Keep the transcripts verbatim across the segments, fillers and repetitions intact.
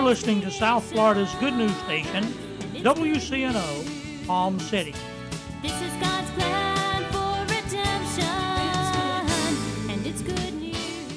listening to South Florida's good news station, W C N O, Palm City. This is God's plan for redemption, and it's good news.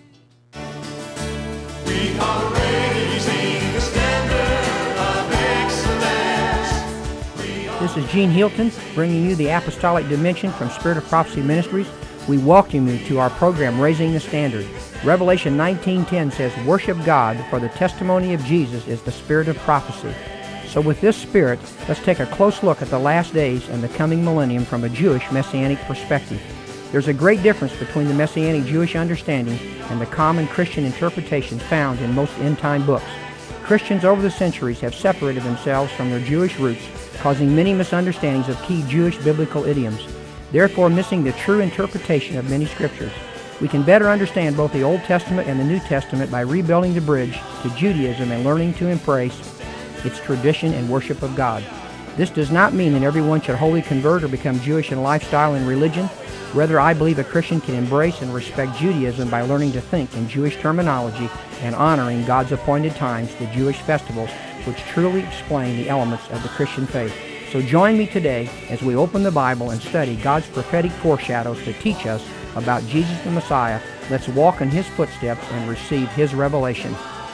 We are raising the standard of excellence. We are This is Gene Hilton bringing you the Apostolic Dimension from Spirit of Prophecy Ministries. We welcome you to our program, Raising the Standard. Revelation nineteen ten says, "Worship God, for the testimony of Jesus is the spirit of prophecy." So with this spirit, let's take a close look at the last days and the coming millennium from a Jewish Messianic perspective. There's a great difference between the Messianic Jewish understanding and the common Christian interpretations found in most end-time books. Christians over the centuries have separated themselves from their Jewish roots, causing many misunderstandings of key Jewish biblical idioms, therefore missing the true interpretation of many scriptures. We can better understand both the Old Testament and the New Testament by rebuilding the bridge to Judaism and learning to embrace its tradition and worship of God. This does not mean that everyone should wholly convert or become Jewish in lifestyle and religion. Rather, I believe a Christian can embrace and respect Judaism by learning to think in Jewish terminology and honoring God's appointed times, the Jewish festivals, which truly explain the elements of the Christian faith. So join me today as we open the Bible and study God's prophetic foreshadows to teach us about Jesus the Messiah. Let's walk in His footsteps and receive His revelation.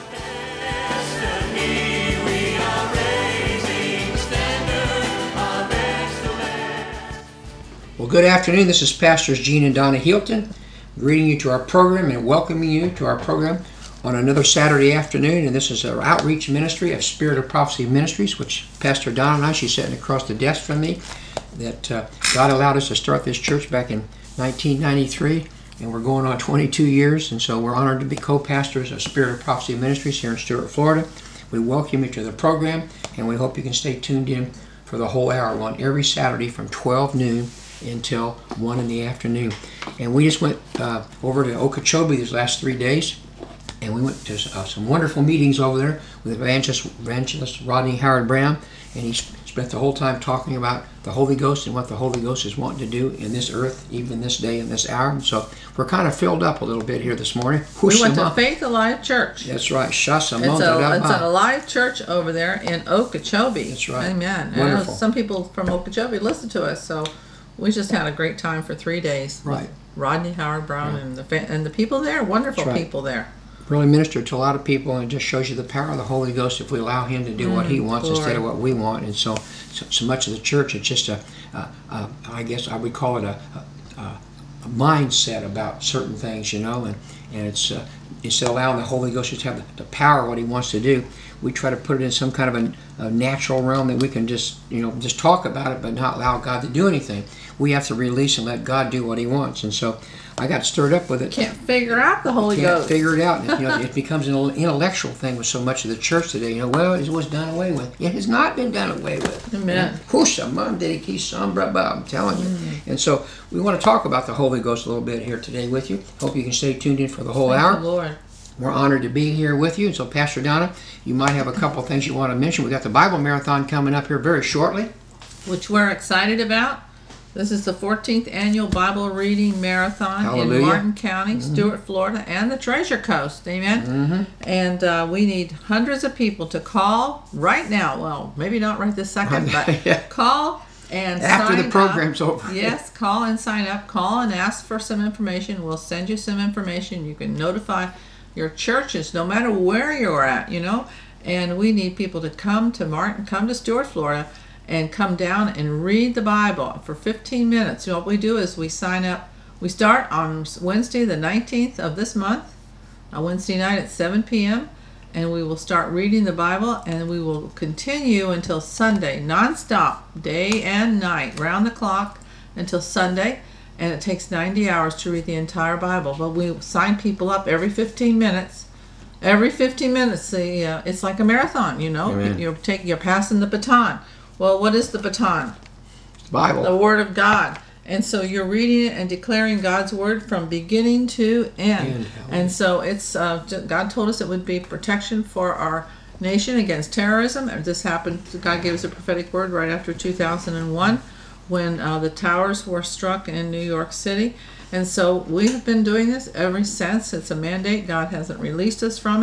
destiny. We are raising the standard of excellence. Well, good afternoon. This is Pastors Gene and Donna Hilton, greeting you to our program and welcoming you to our program on another Saturday afternoon. And this is our outreach ministry of Spirit of Prophecy Ministries, which Pastor Donna and I, she's sitting across the desk from me, that uh, God allowed us to start this church back in nineteen ninety-three, and we're going on twenty-two years, and so we're honored to be co-pastors of Spirit of Prophecy Ministries here in Stuart, Florida. We welcome you to the program, and we hope you can stay tuned in for the whole hour on every Saturday from twelve noon until one in the afternoon. And we just went uh, over to Okeechobee these last three days, and we went to uh, some wonderful meetings over there with evangelist, evangelist Rodney Howard Brown, and he sp- spent the whole time talking about the Holy Ghost and what the Holy Ghost is wanting to do in this earth, even this day and this hour. And so we're kind of filled up a little bit here this morning. We went to Hushama. Faith Alive Church. That's right. Shasa It's, a, it's an alive church over there in Okeechobee. That's right. Amen. And I know Wonderful. some people from Okeechobee listen to us, so we just had a great time for three days. Right. With Rodney Howard Brown and the fa- and the people there, wonderful That's right. people there. Really ministered to a lot of people, and it just shows you the power of the Holy Ghost if we allow Him to do what He wants glory. instead of what we want. And so, so, so much of the church, it's just a, a, a, I guess I would call it a, a, a mindset about certain things, you know, and, and it's uh, instead of allowing the Holy Ghost just to have the, the power of what He wants to do, we try to put it in some kind of a, a natural realm that we can just, you know, just talk about it but not allow God to do anything. We have to release and let God do what He wants. And so I got stirred up with it. Can't figure out the Holy Can't Ghost. figure it out. You know, it becomes an intellectual thing with so much of the church today. You know, well, it was done away with. It has not been done away with. Amen. Husha, man, dediki, sombra, ba, I'm telling you. Mm. And so we want to talk about the Holy Ghost a little bit here today with you. Hope you can stay tuned in for the whole Thank hour. you, Lord. We're honored to be here with you. And so, Pastor Donna, you might have a couple things you want to mention. We got the Bible Marathon coming up here very shortly. Which we're excited about. This is the fourteenth annual Bible Reading Marathon Hallelujah. in Martin County, Stuart, Florida, and the Treasure Coast. Amen. Mm-hmm. And uh, we need hundreds of people to call right now. Well, maybe not right this second, but Yeah. call and After sign the program's up. over. Yes, call and sign up. Call and ask for some information. We'll send you some information. You can notify your churches, no matter where you're at, you know. And we need people to come to Martin, come to Stuart, Florida, and come down and read the Bible for fifteen minutes. You know, what we do is we sign up. We start on Wednesday the nineteenth of this month, on Wednesday night at seven p.m., and we will start reading the Bible, and we will continue until Sunday, nonstop, day and night, round the clock until Sunday, and it takes ninety hours to read the entire Bible. But we sign people up every fifteen minutes. Every fifteen minutes, the, uh, it's like a marathon, you know. Amen. You're taking, you're passing the baton. Well, what is the baton? Bible. The Word of God. And so you're reading it and declaring God's Word from beginning to end. End. And so it's uh, God told us it would be protection for our nation against terrorism. And this happened, God gave us a prophetic word right after two thousand one when uh, the towers were struck in New York City. And so we have been doing this ever since. It's a mandate. God hasn't released us from it.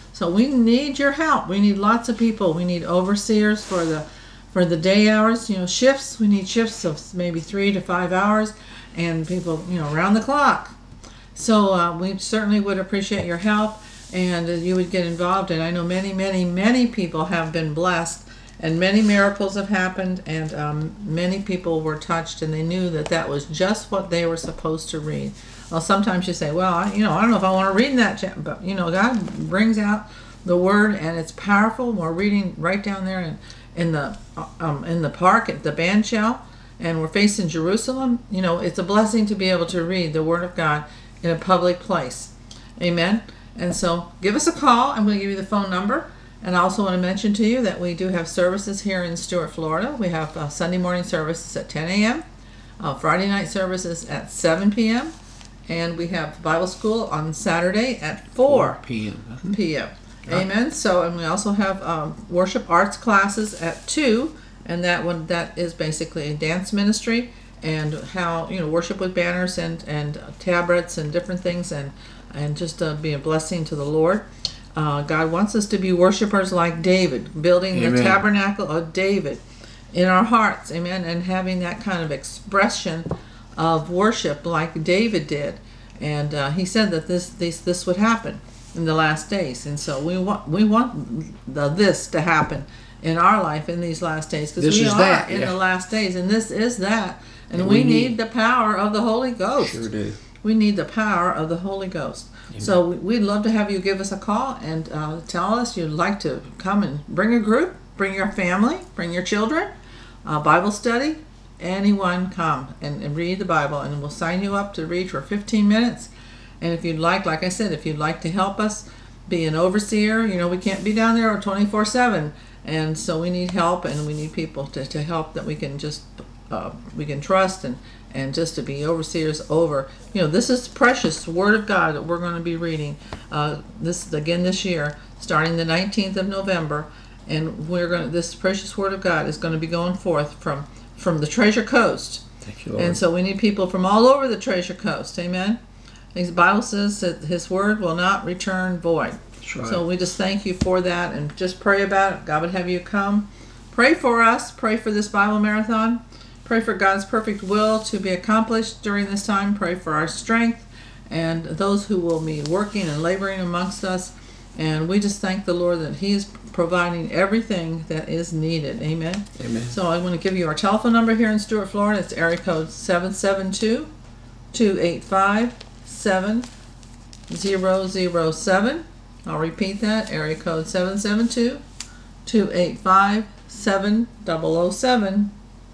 So we need your help. We need lots of people. We need overseers for the for the day hours, you know, shifts. We need shifts of maybe three to five hours, and people, you know, around the clock. So uh, we certainly would appreciate your help, and uh, you would get involved. And I know many, many, many people have been blessed, and many miracles have happened, and um, many people were touched, and they knew that that was just what they were supposed to read. Well, sometimes you say, well, I, you know, I don't know if I want to read that chapter, but, you know, God brings out the Word, and it's powerful. We're reading right down there in, in the um, in the park at the band shell, and we're facing Jerusalem. You know, it's a blessing to be able to read the Word of God in a public place. Amen. And so give us a call. I'm going to give you the phone number. And I also want to mention to you that we do have services here in Stuart, Florida. We have uh, Sunday morning services at ten a.m., uh, Friday night services at seven p.m., and we have Bible school on Saturday at four p.m. p.m. Amen. So, and we also have um, worship arts classes at two, and that one that is basically a dance ministry, and how, you know, worship with banners and and tabrets and different things, and and just uh, be a blessing to the Lord. Uh, God wants us to be worshipers like David, building Amen. the tabernacle of David in our hearts, amen, and having that kind of expression of worship like David did. And uh, he said that this this this would happen in the last days, and so we want we want the this to happen in our life in these last days, because This we is are that, in yeah. the last days, and this is that, and, And we, we need, need- the power of the Holy Ghost. Sure do. We need the power of the Holy Ghost. So we- we'd love to have you give us a call and uh, tell us you'd like to come and bring a group, bring your family, bring your children, uh, Bible study. Anyone come and, and read the Bible, and we'll sign you up to read for fifteen minutes. And if you'd like, like I said, if you'd like to help us be an overseer, you know, we can't be down there twenty-four seven. And so we need help, and we need people to, to help that we can just, uh, we can trust, and, and just to be overseers over. You know, this is precious Word of God that we're going to be reading uh, this again this year, starting the nineteenth of November. And we're going to, this precious Word of God is going to be going forth from, from the Treasure Coast. Thank you, Lord. And so we need people from all over the Treasure Coast. Amen. The Bible says that His Word will not return void. That's right. So we just thank you for that, and just pray about it. God would have you come. Pray for us. Pray for this Bible marathon. Pray for God's perfect will to be accomplished during this time. Pray for our strength and those who will be working and laboring amongst us. And we just thank the Lord that He is providing everything that is needed. Amen. Amen. So I want to give you our telephone number here in Stuart, Florida. It's area code seven seven two, two eight five, seven zero zero seven. I'll repeat that. Area code seven seven two, two eight five, seven zero zero seven.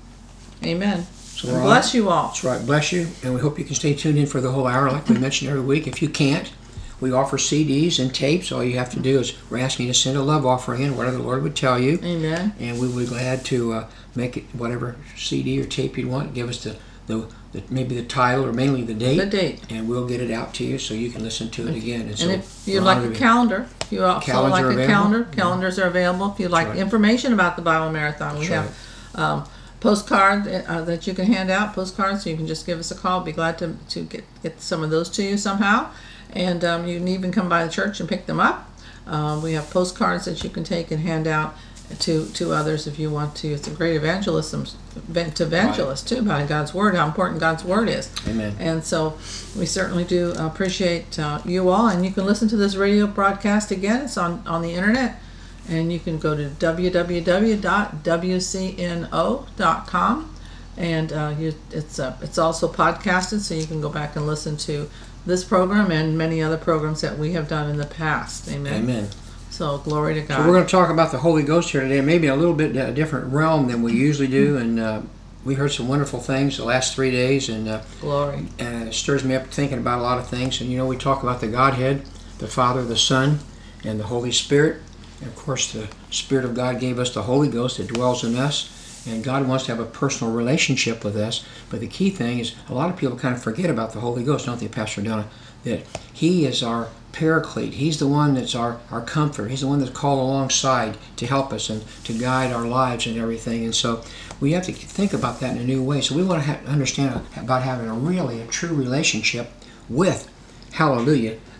Amen. So And we're bless on. you all. That's right. Bless you. And we hope you can stay tuned in for the whole hour like we mentioned every week. If you can't, we offer C Ds and tapes. All you have to do is we're asking you to send a love offering in, whatever the Lord would tell you. Amen. And we would be glad to uh, make it whatever C D or tape you want. Give us the, the, the maybe the title or mainly the date. The date. And we'll get it out to you so you can listen to it again. And, so And if you'd we're like honored a to be- calendar, if you also Calendars like are a available? calendar, calendars are available. If you'd like right. information about the Bible Marathon, we That's have um, postcard uh, that you can hand out, postcards, so you can just give us a call. Be glad to, to get, get some of those to you somehow. And um, you can even come by the church and pick them up. Uh, we have postcards that you can take and hand out to, to others if you want to. It's a great evangelism to evangelists too, about God's Word, how important God's Word is. Amen. And so we certainly do appreciate uh, you all. And you can listen to this radio broadcast again. It's on, on the internet. And you can go to w w w dot w c n o dot com. And uh, you, it's, uh, it's also podcasted, so you can go back and listen to this program and many other programs that we have done in the past. Amen. Amen. So glory to God. So we're going to talk about the Holy Ghost here today, maybe a little bit uh, different realm than we usually do. And uh, we heard some wonderful things the last three days, and uh, Glory. uh, it stirs me up thinking about a lot of things. And you know, we talk about the Godhead, the Father, the Son, and the Holy Spirit. And of course, the Spirit of God gave us the Holy Ghost that dwells in us. And God wants to have a personal relationship with us. But the key thing is, a lot of people kind of forget about the Holy Ghost, don't they, Pastor Donna? That He is our paraclete. He's the one that's our, our comfort. He's the one that's called alongside to help us and to guide our lives and everything. And so we have to think about that in a new way. So we want to ha- understand about having a really, a true relationship with, hallelujah,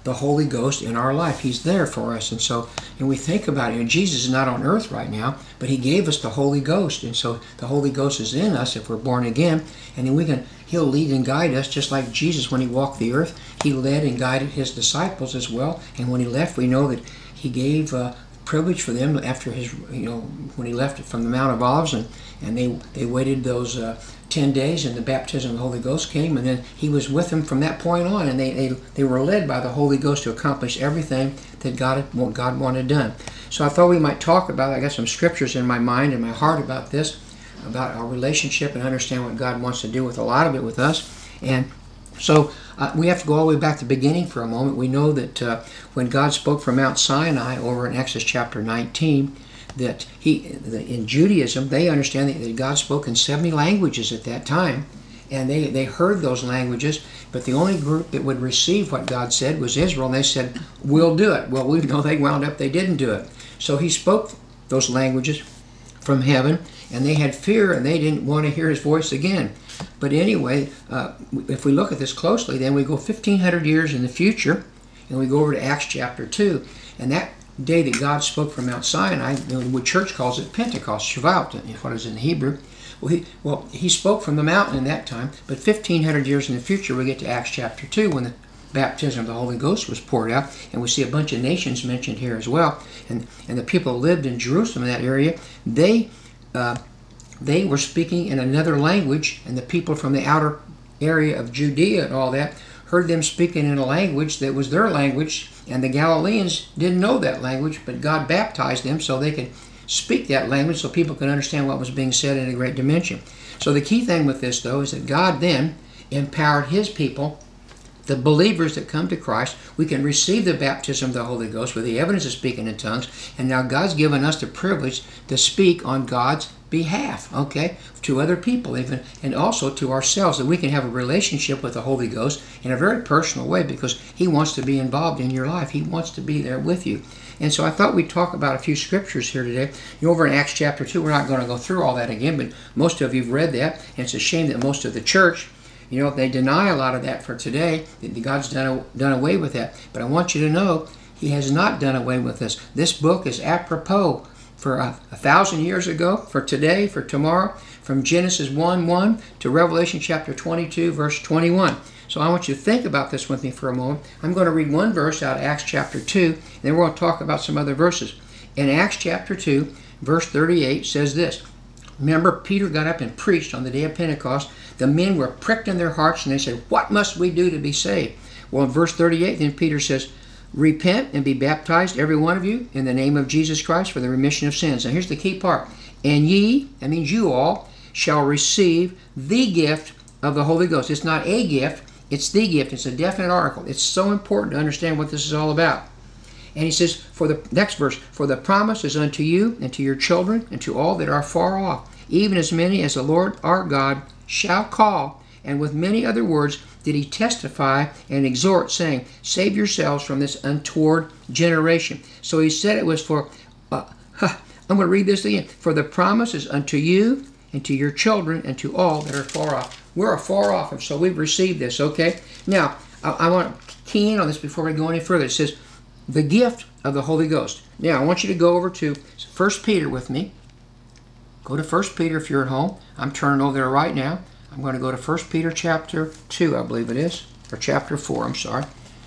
the Holy Ghost in our life. He's there for us. And so, and we think about it, and Jesus is not on earth right now, but he gave us the Holy Ghost. And so the Holy Ghost is in us if we're born again. And then we can, he'll lead and guide us just like Jesus when he walked the earth. He led and guided his disciples as well. And when he left, we know that he gave uh, privilege for them after his, you know, when he left from the Mount of Olives, and, and they, they waited those uh, ten days, and the baptism of the Holy Ghost came, and then he was with them from that point on, and they, they, they were led by the Holy Ghost to accomplish everything that God, what God wanted done. So I thought we might talk about, I got some scriptures in my mind and my heart about this, about our relationship, and understand what God wants to do with a lot of it with us. And so uh, we have to go all the way back to the beginning for a moment. We know that uh, when God spoke from Mount Sinai over in Exodus chapter nineteen, that he, in Judaism, they understand that God spoke in seventy languages at that time, and they, they heard those languages, but the only group that would receive what God said was Israel, and they said, we'll do it. Well, we know they wound up, they didn't do it. So he spoke those languages from heaven, and they had fear, and they didn't want to hear his voice again. But anyway, uh, if we look at this closely, then we go fifteen hundred years in the future, and we go over to Acts chapter two, and that day that God spoke from Mount Sinai, the church calls it Pentecost, Shavuot, is what is in Hebrew. Well he, well, he spoke from the mountain in that time, but fifteen hundred years in the future, we get to Acts chapter two, when the baptism of the Holy Ghost was poured out, and we see a bunch of nations mentioned here as well. And, and the people who lived in Jerusalem, in that area, they... Uh, they were speaking in another language, and the people from the outer area of Judea and all that heard them speaking in a language that was their language, and the Galileans didn't know that language, but God baptized them so they could speak that language so people could understand what was being said in a great dimension. So the key thing with this, though, is that God then empowered his people, the believers that come to Christ. We can receive the baptism of the Holy Ghost with the evidence of speaking in tongues, and now God's given us the privilege to speak on God's behalf, okay, to other people even, and also to ourselves, that we can have a relationship with the Holy Ghost in a very personal way, because he wants to be involved in your life. He wants to be there with you. And so I thought we'd talk about a few scriptures here today. You're over in Acts chapter two. We're not going to go through all that again, but most of you have read that, and it's a shame that most of the church, you know, they deny a lot of that for today, that God's done, done away with that. But I want you to know he has not done away with this. This book is apropos for a, a thousand years ago, for today, for tomorrow, from Genesis one one to Revelation chapter twenty-two, verse twenty-one. So I want you to think about this with me for a moment. I'm going to read one verse out of Acts chapter two, and then we're going to talk about some other verses. In Acts chapter two, verse thirty-eight says this. Remember, Peter got up and preached on the day of Pentecost. The men were pricked in their hearts, and they said, what must we do to be saved? Well, in verse thirty-eight, then Peter says, repent and be baptized, every one of you, in the name of Jesus Christ for the remission of sins. Now here's the key part. And ye, that means you all, shall receive the gift of the Holy Ghost. It's not a gift, it's the gift. It's a definite article. It's so important to understand what this is all about. And he says, for the next verse, for the promise is unto you and to your children and to all that are far off, even as many as the Lord our God shall call. And with many other words did he testify and exhort, saying, save yourselves from this untoward generation. So he said it was for, uh, huh, I'm going to read this again. For the promise is unto you and to your children and to all that are far off. We're far off, and so we've received this, okay? Now, I, I want to key in on this before we go any further. It says, the gift of the Holy Ghost. Now, I want you to go over to First Peter with me. Go to First Peter if you're at home. I'm turning over there right now. I'm going to go to First Peter chapter two, I believe it is, or chapter four, I'm sorry.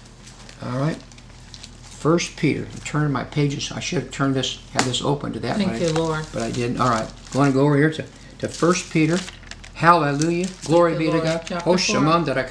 All right. First Peter. I'm turning my pages. I should have turned this, had this open to that. Thank but you, I, Lord. But I didn't. All right. I want to go over here to, to First Peter. Hallelujah. Glory you, be Lord. to God. Chapter four.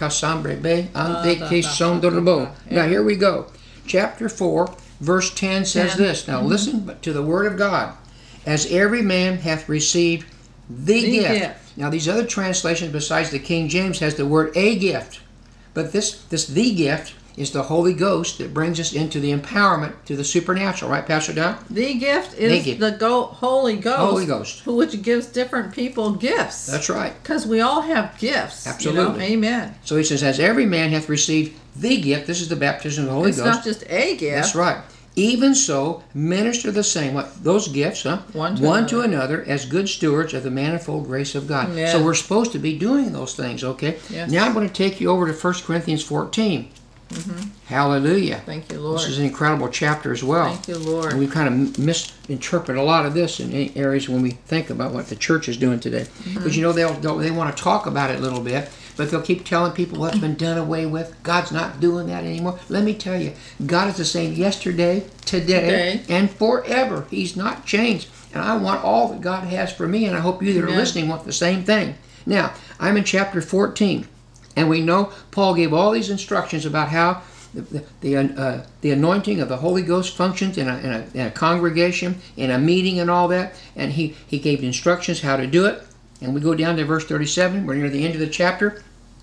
Now here we go. Chapter four, verse ten says ten. this. Now Mm-hmm. listen to the word of God. As every man hath received the, The gift. gift. Now these other translations besides the King James has the word a gift. But this, this the gift is the Holy Ghost that brings us into the empowerment to the supernatural. Right, Pastor Don? The gift is The gift. the go- Holy Ghost, Holy Ghost. which gives different people gifts. That's right. Because we all have gifts. you know? Absolutely. Amen. So he says, as every man hath received the gift, this is the baptism of the Holy It's Ghost. not just a gift. That's right. Even so, minister the same, what those gifts, huh? One to One to another. another as good stewards of the manifold grace of God. Yes. So we're supposed to be doing those things, okay? Yes. Now I'm going to take you over to First Corinthians fourteen. Hallelujah. Thank you, Lord. This is an incredible chapter as well. Thank you, Lord. And we kind of misinterpret a lot of this in areas when we think about what the church is doing today. Because you know they'll, they'll they want to talk about it a little bit, but they'll keep telling people what's been done away with. God's not doing that anymore. Let me tell you, God is the same yesterday, today, Today. and forever. He's not changed. And I want all that God has for me, and I hope you that are Amen. listening want the same thing. Now, I'm in chapter fourteen, and we know Paul gave all these instructions about how the the, uh, the anointing of the Holy Ghost functions in a, in, a, in a congregation, in a meeting and all that, and he, he gave instructions how to do it. And we go down to verse thirty-seven, we're near the end of the chapter,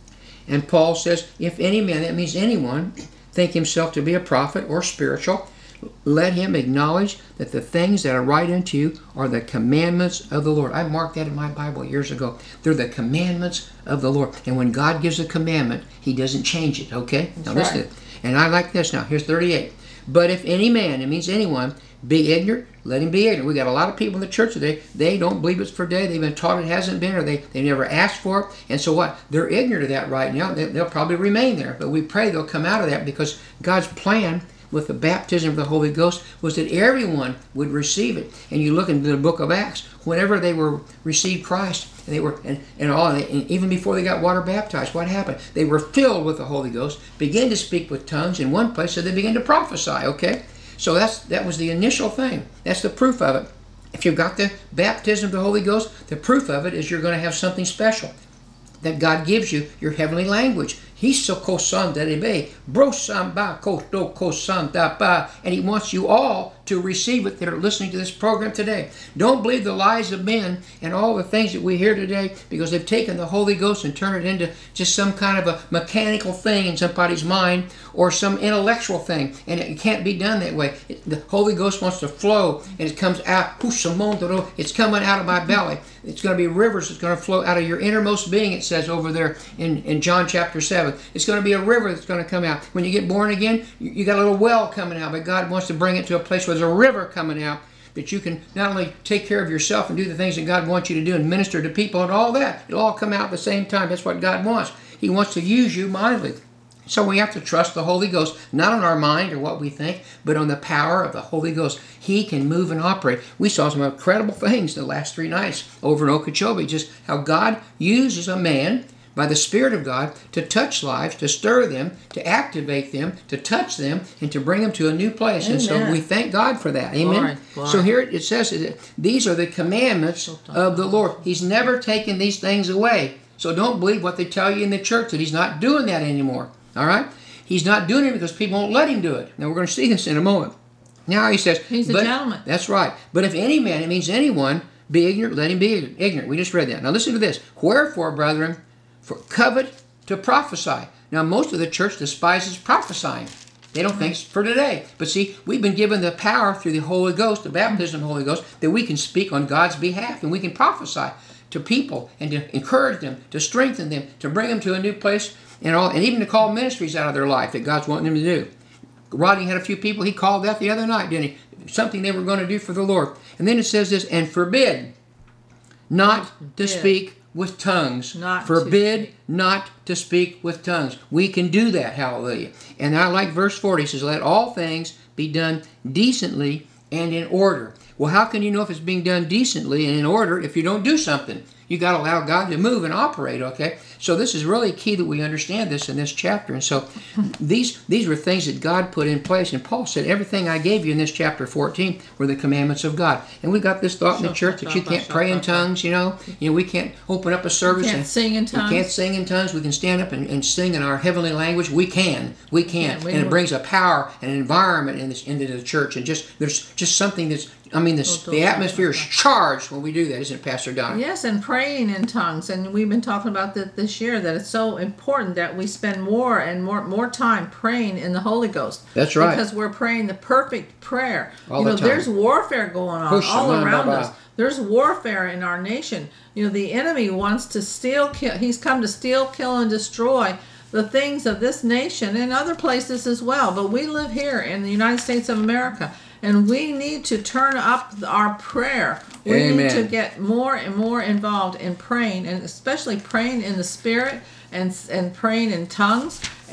and Paul says, if any man, that means anyone, think himself to be a prophet or spiritual, let him acknowledge that the things that I write unto you are the commandments of the Lord. I marked that in my Bible years ago. They're the commandments of the Lord. And when God gives a commandment, he doesn't change it, okay? That's now listen right. to it. And I like this now. Here's thirty-eight. But if any man, it means anyone, be ignorant, let him be ignorant. We got a lot of people in the church today, they don't believe it's for today. They've been taught it hasn't been, or they, they never asked for it. And so what? They're ignorant of that right now. They, they'll probably remain there. But we pray they'll come out of that, because God's plan with the baptism of the Holy Ghost was that everyone would receive it. And you look into the book of Acts, whenever they were received Christ, and they were and, and all and even before they got water baptized, what happened? They were filled with the Holy Ghost, began to speak with tongues in one place, so they began to prophesy, okay? So that's that was the initial thing. That's the proof of it. If you've got the baptism of the Holy Ghost, the proof of it is you're going to have something special that God gives you, your heavenly language. Hiso kosandarebe, brosamba koto kosandapa, and he wants you all to receive it that are listening to this program today. Don't believe the lies of men and all the things that we hear today, because they've taken the Holy Ghost and turned it into just some kind of a mechanical thing in somebody's mind, or some intellectual thing, and it can't be done that way. It, the Holy Ghost wants to flow, and it comes out, it's coming out of my belly. It's going to be rivers that's going to flow out of your innermost being, it says over there in, in John chapter seven. It's going to be a river that's going to come out. When you get born again, you, you got a little well coming out, but God wants to bring it to a place where there's a river coming out, that you can not only take care of yourself and do the things that God wants you to do and minister to people and all that. It'll all come out at the same time. That's what God wants. He wants to use you mightily. So we have to trust the Holy Ghost, not on our mind or what we think, but on the power of the Holy Ghost. He can move and operate. We saw some incredible things the last three nights over in Okeechobee, just how God uses a man by the Spirit of God to touch lives, to stir them, to activate them, to touch them, and to bring them to a new place. Amen. And so we thank God for that. Amen? Glory, glory. So here it says that these are the commandments of the Lord. He's never taken these things away. So don't believe what they tell you in the church, that he's not doing that anymore. All right? He's not doing it because people won't let him do it. Now we're going to see this in a moment. Now he says, He's a but, gentleman. That's right. But if any man, it means anyone, be ignorant, let him be ignorant. We just read that. Now listen to this. Wherefore, brethren, for covet to prophesy. Now most of the church despises prophesying. They don't think it's for today. But see, we've been given the power through the Holy Ghost, the baptism of the Holy Ghost, that we can speak on God's behalf, and we can prophesy to people and to encourage them, to strengthen them, to bring them to a new place, and all, and even to call ministries out of their life that God's wanting them to do. Rodney had a few people, he called that the other night, didn't he? Something they were going to do for the Lord. And then it says this, and forbid not to Forbid. speak with tongues. Not to Forbid speak. not to speak with tongues. We can do that, hallelujah. And I like verse forty, it says, let all things be done decently and in order. Well, how can you know if it's being done decently and in order if you don't do something? You got to allow God to move and operate, okay? So this is really key that we understand this in this chapter. And so these these were things that God put in place. And Paul said, everything I gave you in this chapter fourteen were the commandments of God. And we got this thought in the church that you can't pray in tongues, you know. You know, we can't open up a service. You can't and sing in tongues. We can't sing in tongues. We can stand up and, and sing in our heavenly language. We can. We can. Yeah, we and it will. brings a power and an environment in this, into the church. And just there's just something that's, I mean, this, the atmosphere is charged when we do that, isn't it, Pastor Donna? Yes, and praying in tongues. And we've been talking about that this year, that it's so important that we spend more and more more time praying in the Holy Ghost. That's right. Because we're praying the perfect prayer. All you the know, time. there's warfare going on Push all them, around blah, us. blah. There's warfare in our nation. You know, the enemy wants to steal, kill. He's come to steal, kill, and destroy the things of this nation and other places as well. But we live here in the United States of America, and we need to turn up our prayer. We Amen. need to get more and more involved in praying, and especially praying in the Spirit and and praying in tongues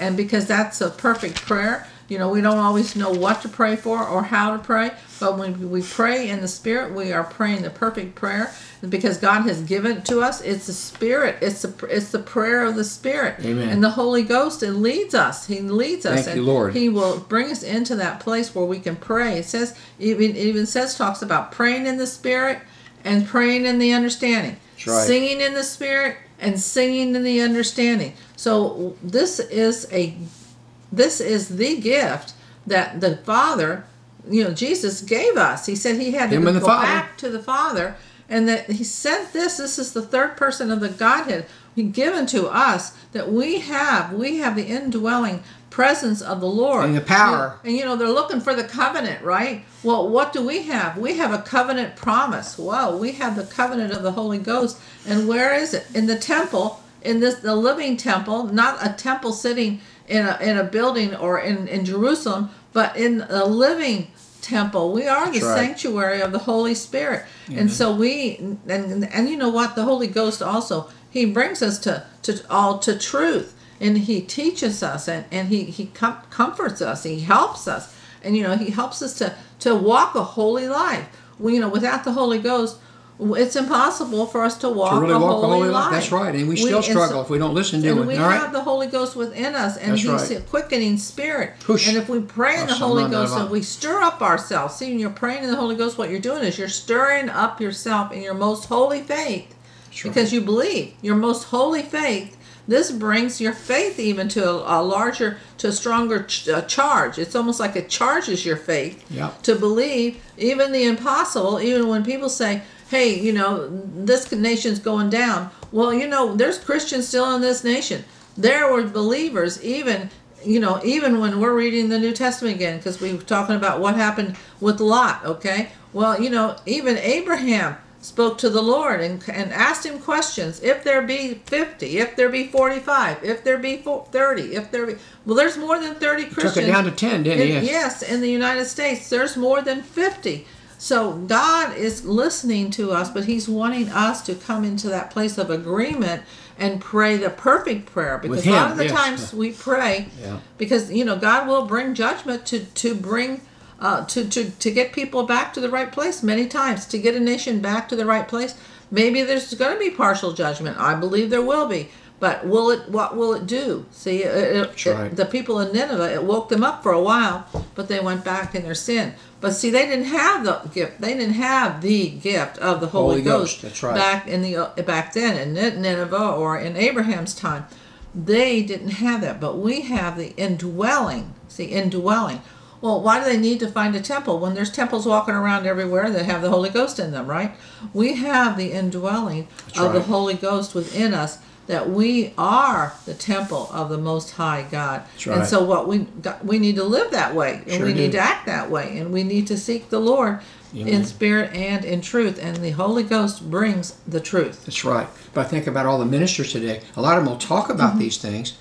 and because that's a perfect prayer. You know, we don't always know what to pray for or how to pray, but when we pray in the Spirit, we are praying the perfect prayer because God has given it to us. It's the Spirit. It's the it's the prayer of the Spirit. Amen. And the Holy Ghost, it leads us. He leads us. Thank and you, Lord. He will bring us into that place where we can pray. It says even it even says talks about praying in the Spirit and praying in the understanding. That's right. Singing in the Spirit and singing in the understanding. So this is a This is the gift that the Father, you know, Jesus gave us. He said he had to Him and the go Father. back to the Father, and that he sent this. This is the third person of the Godhead given to us, that we have. We have the indwelling presence of the Lord. And the power. And, you know, they're looking for the covenant, right? Well, what do we have? We have a covenant promise. Wow, we have the covenant of the Holy Ghost. And where is it? In the temple, in this the living temple, not a temple sitting in a in a building or in, in Jerusalem, but in a living temple. We are the That's right. sanctuary of the Holy Spirit. And so we and and you know what? The Holy Ghost also, he brings us to, to all to truth. And he teaches us and, and he, he com- comforts us. He helps us. And you know, he helps us to, to walk a holy life. We, you know, without the Holy Ghost, it's impossible for us to walk, To really a, walk holy a holy life. life. That's right. And we We- still and struggle so- if we don't listen to And it. we All right? have the Holy Ghost within us, and That's He's right. a quickening spirit. Push. And if we pray in the Holy Awesome. Ghost and we stir up ourselves, see, when you're praying in the Holy Ghost, what you're doing is you're stirring up yourself in your most holy faith, That's right. because you believe your most holy faith. This brings your faith even to a, a larger, to a stronger ch- uh, charge. It's almost like it charges your faith Yeah. to believe even the impossible, even when people say, hey, you know, this nation's going down. Well, you know, there's Christians still in this nation. There were believers even, you know, even when we're reading the New Testament again, because we were talking about what happened with Lot, okay? Well, you know, even Abraham spoke to the Lord and, and asked him questions. If there be fifty, if there be forty-five, if there be thirty, if there be... Well, there's more than thirty Christians. Took it down to ten, didn't he? in, Yes. yes, in the United States, there's more than fifty. So God is listening to us, but he's wanting us to come into that place of agreement and pray the perfect prayer. Because With a lot him, of the yes. times we pray, Yeah. because, you know, God will bring judgment to, to bring, uh, to, to, to get people back to the right place many times, to get a nation back to the right place. Maybe there's going to be partial judgment. I believe there will be. But will it? What will it do? See, it, it, That's right. it, the people in Nineveh, it woke them up for a while, but they went back in their sin. But see, they didn't have the gift. They didn't have the gift of the Holy, Holy Ghost, Ghost. that's right. Back in the uh, back then in Nin- Nineveh or in Abraham's time, they didn't have that. But we have the indwelling. See, indwelling. Well, why do they need to find a temple when there's temples walking around everywhere that have the Holy Ghost in them, right? We have the indwelling That's of the right. Holy Ghost within us, that we are the temple of the Most High God. That's right. And so what we got, we need to live that way, and Sure we need do. to act that way, and we need to seek the Lord Amen. in spirit and in truth, and the Holy Ghost brings the truth. That's right. But I think about all the ministers today. A lot of them will talk about Mm-hmm. these things,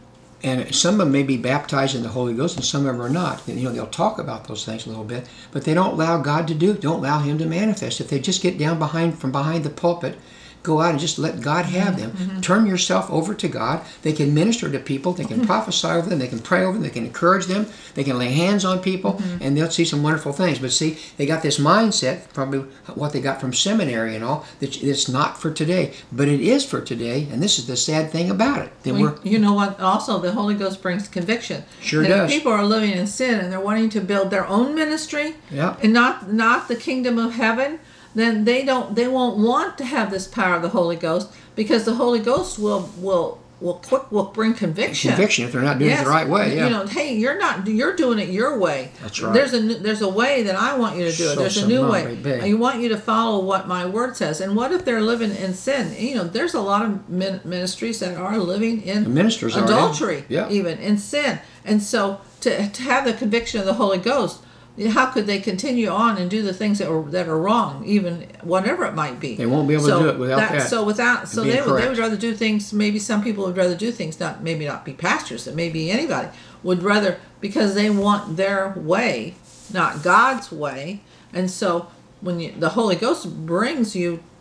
and some of them may be baptized in the Holy Ghost, and some of them are not. And, you know, they'll talk about those things a little bit, but they don't allow God to do it. Don't allow Him to manifest. If they just get down behind from behind the pulpit, go out and just let God have them. Mm-hmm. Turn yourself over to God. They can minister to people. They can prophesy over them. They can pray over them. They can encourage them. They can lay hands on people, Mm-hmm. and they'll see some wonderful things. But see, they got this mindset, probably what they got from seminary and all, that it's not for today. But it is for today, and this is the sad thing about it. Then We- we're you know what? Also, the Holy Ghost brings conviction. Sure and does. If people are living in sin and they're wanting to build their own ministry, Yeah. and not not the kingdom of heaven, then they don't they won't want to have this power of the Holy Ghost, because the Holy Ghost will will will quick will bring conviction. conviction if they're not doing it Yes. the right way. Yeah. You know, hey, you're not you're doing it your way. That's right. There's a new- there's a way that I want you to do it. So There's a some new not way. very big. I want you to follow what my word says. And what if they're living in sin? You know, there's a lot of min- ministries that are living in The ministers are, adultery, yeah. even in sin. And so to to have the conviction of the Holy Ghost, how could they continue on and do the things that are that are wrong, even whatever it might be? They won't be able to So do it without that. So without, so being they would, they correct. would rather do things. Maybe some people would rather do things, not maybe not be pastors. It may be anybody would rather, because they want their way, not God's way. And so when you, the Holy Ghost brings you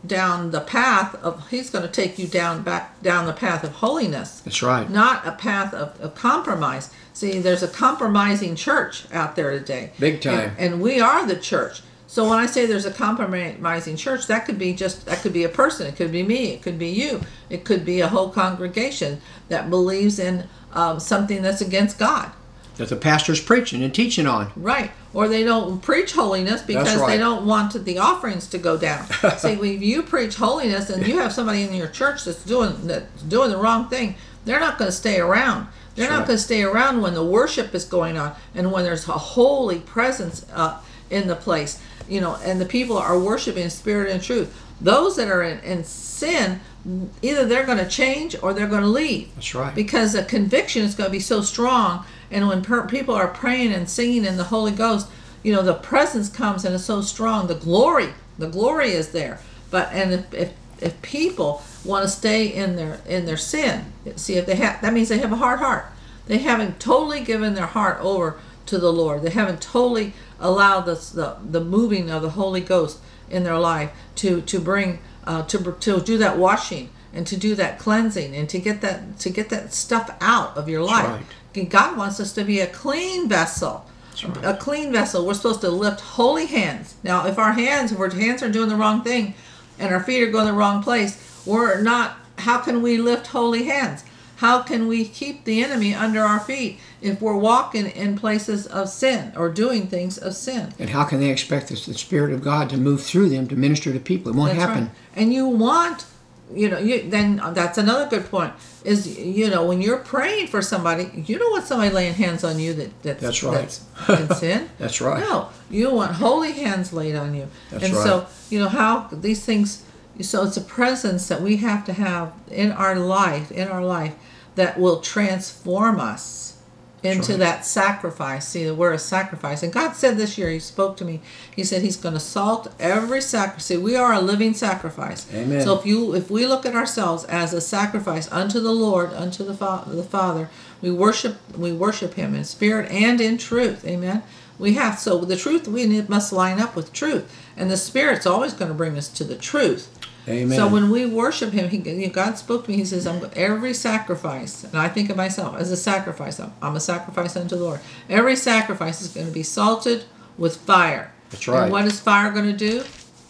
down the path of, he's going to take you down back down the path of holiness. That's right. Not a path of, of compromise. See, there's a compromising church out there today. Big time. And, and we are the church. So when I say there's a compromising church, that could be just, that could be a person. It could be me. It could be you. It could be a whole congregation that believes in um, something that's against God. That the pastor's preaching and teaching on. Right. Or they don't preach holiness because right. they don't want the offerings to go down. See, if you preach holiness and you have somebody in your church that's doing that's doing the wrong thing, they're not going to stay around. They're That's not right. going to stay around when the worship is going on and when there's a holy presence uh, in the place. You know, and the people are worshiping in spirit and truth. Those that are in, in sin, either they're going to change or they're going to leave. That's right. Because the conviction is going to be so strong. And when per- people are praying and singing in the Holy Ghost, you know, the presence comes and it's so strong. The glory, the glory is there. But and if if, if people want to stay in their in their sin, see if they have, that means they have a hard heart. They haven't totally given their heart over to the Lord. They haven't totally allowed the the, the moving of the Holy Ghost in their life to to bring uh, to to do that washing and to do that cleansing and to get that to get that stuff out of your life. right. God wants us to be a clean vessel. right. A clean vessel. We're supposed to lift holy hands. Now, if our hands, if our hands are doing the wrong thing and our feet are going the wrong place, we're not, how can we lift holy hands? How can we keep the enemy under our feet if we're walking in places of sin or doing things of sin? And how can they expect this, the Spirit of God to move through them to minister to people? It won't That's happen. right. And you want, you know, you, then that's another good point. Is, you know, when you're praying for somebody, you don't want somebody laying hands on you that that's, That's right. that's in sin. That's right. No, you want holy hands laid on you. That's and right. so, you know, how these things, so it's a presence that we have to have in our life, in our life, that will transform us into right. that sacrifice. See, we're a sacrifice. And God said this year, he spoke to me, he said he's going to salt every sacrifice. See, we are a living sacrifice. Amen. So if you if we look at ourselves as a sacrifice unto the Lord, unto the, Fa- the Father, we worship we worship him in spirit and in truth. Amen. We have, so the truth, we need, must line up with truth. And the Spirit's always going to bring us to the truth. Amen. So when we worship him, he, God spoke to me, he says, I'm, every sacrifice, and I think of myself as a sacrifice, I'm, I'm a sacrifice unto the Lord. Every sacrifice is going to be salted with fire. That's right. And what is fire going to do?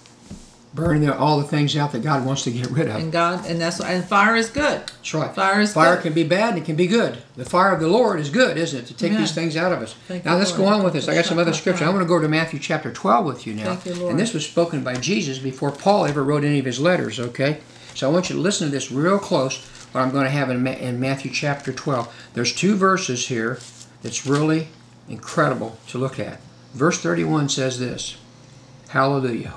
Burn the, all the things out that God wants to get rid of. And God, and that's, and fire is good. That's right. Fire is Fire good. can be bad and it can be good. The fire of the Lord is good, isn't it? To take Amen. these things out of us. Thank now you, let's Lord. go on with this. I got some other Thank you, scripture. I want to go to Matthew chapter twelve with you now. Thank you, Lord. And this was spoken by Jesus before Paul ever wrote any of his letters, okay? So I want you to listen to this real close, what I'm going to have in, Ma- in Matthew chapter twelve. There's two verses here that's really incredible to look at. Verse thirty-one says this. Hallelujah.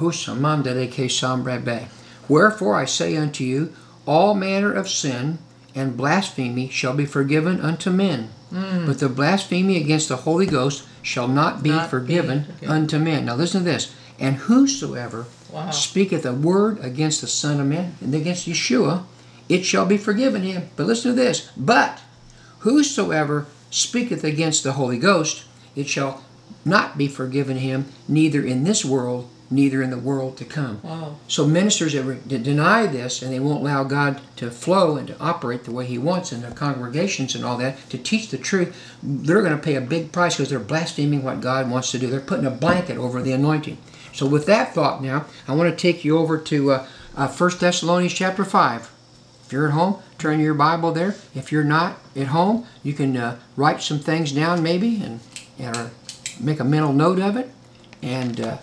Wherefore I say unto you, all manner of sin and blasphemy shall be forgiven unto men, mm. but the blasphemy against the Holy Ghost shall not be Not forgiven be, okay. unto men. Now listen to this. And whosoever Wow. speaketh a word against the Son of Man, and against Yeshua, it shall be forgiven him. But listen to this. But whosoever speaketh against the Holy Ghost, it shall not be forgiven him, neither in this world, neither in the world to come. Wow. So ministers that, re- that deny this, and they won't allow God to flow and to operate the way he wants in their congregations and all that, to teach the truth, they're going to pay a big price because they're blaspheming what God wants to do. They're putting a blanket over the anointing. So with that thought now, I want to take you over to uh, uh, First Thessalonians chapter five. If you're at home, turn your Bible there. If you're not at home, you can uh, write some things down maybe and, and or make a mental note of it. And uh,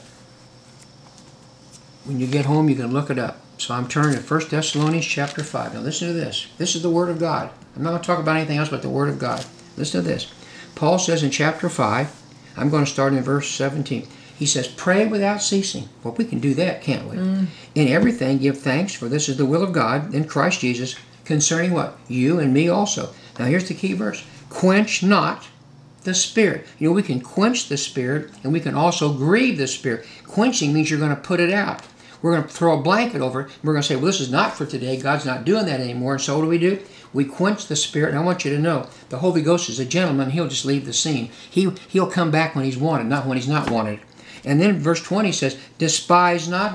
when you get home, you can look it up. So I'm turning to First Thessalonians chapter five. Now listen to this. This is the Word of God. I'm not going to talk about anything else but the Word of God. Listen to this. Paul says in chapter five, I'm going to start in verse seventeen. He says, pray without ceasing. Well, we can do that, can't we? Mm. In everything give thanks, for this is the will of God in Christ Jesus, concerning what? You and me also. Now here's the key verse. Quench not the Spirit. You know, we can quench the Spirit, and we can also grieve the Spirit. Quenching means you're going to put it out. We're going to throw a blanket over it. We're going to say, well, this is not for today. God's not doing that anymore. And so what do we do? We quench the Spirit. And I want you to know, the Holy Ghost is a gentleman. He'll just leave the scene. He, he'll come back when he's wanted, not when he's not wanted. And then verse twenty says, despise not what?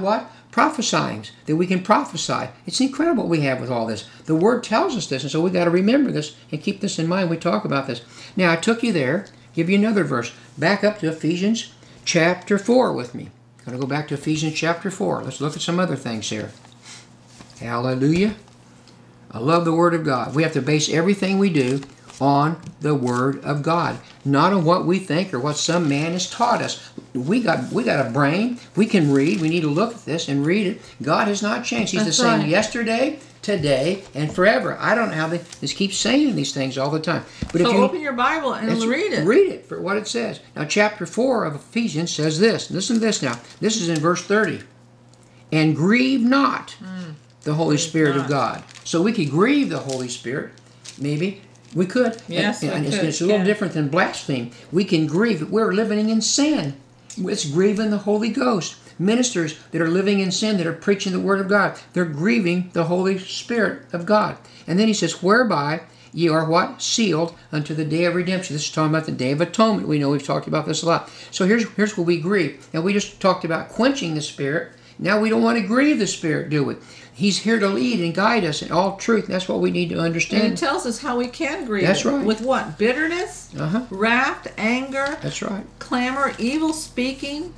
prophesying, that we can prophesy. It's incredible what we have with all this. The Word tells us this, and so we got to remember this and keep this in mind when we talk about this. Now, I took you there, give you another verse. Back up to Ephesians chapter four with me. I'm going to go back to Ephesians chapter four. Let's look at some other things here. Hallelujah. I love the Word of God. We have to base everything we do on the Word of God, not on what we think or what some man has taught us. We got we got a brain. We can read. We need to look at this and read it. God has not changed. He's That's the same right. yesterday, today, and forever. I don't know how they just keep saying these things all the time. But So if you open your Bible and Let's read it. Read it for what it says. Now, chapter four of Ephesians says this. Listen to this now. This is in verse thirty. And grieve not the Holy Spirit not. of God. So we could grieve the Holy Spirit, maybe. We could. Yes, and, and we it's, could, it's a little yeah. different than blaspheme. We can grieve. We're living in sin. It's grieving the Holy Ghost. Ministers that are living in sin, that are preaching the Word of God, they're grieving the Holy Spirit of God. And then he says, whereby ye are what? Sealed unto the day of redemption. This is talking about the Day of Atonement. We know we've talked about this a lot. So here's, here's where we grieve. Now we just talked about quenching the Spirit. Now we don't want to grieve the Spirit, do we? He's here to lead and guide us in all truth. That's what we need to And understand. it tells us how we can grieve. That's it. right. With what? Bitterness, Uh-huh. wrath, anger, That's right. clamor, evil speaking.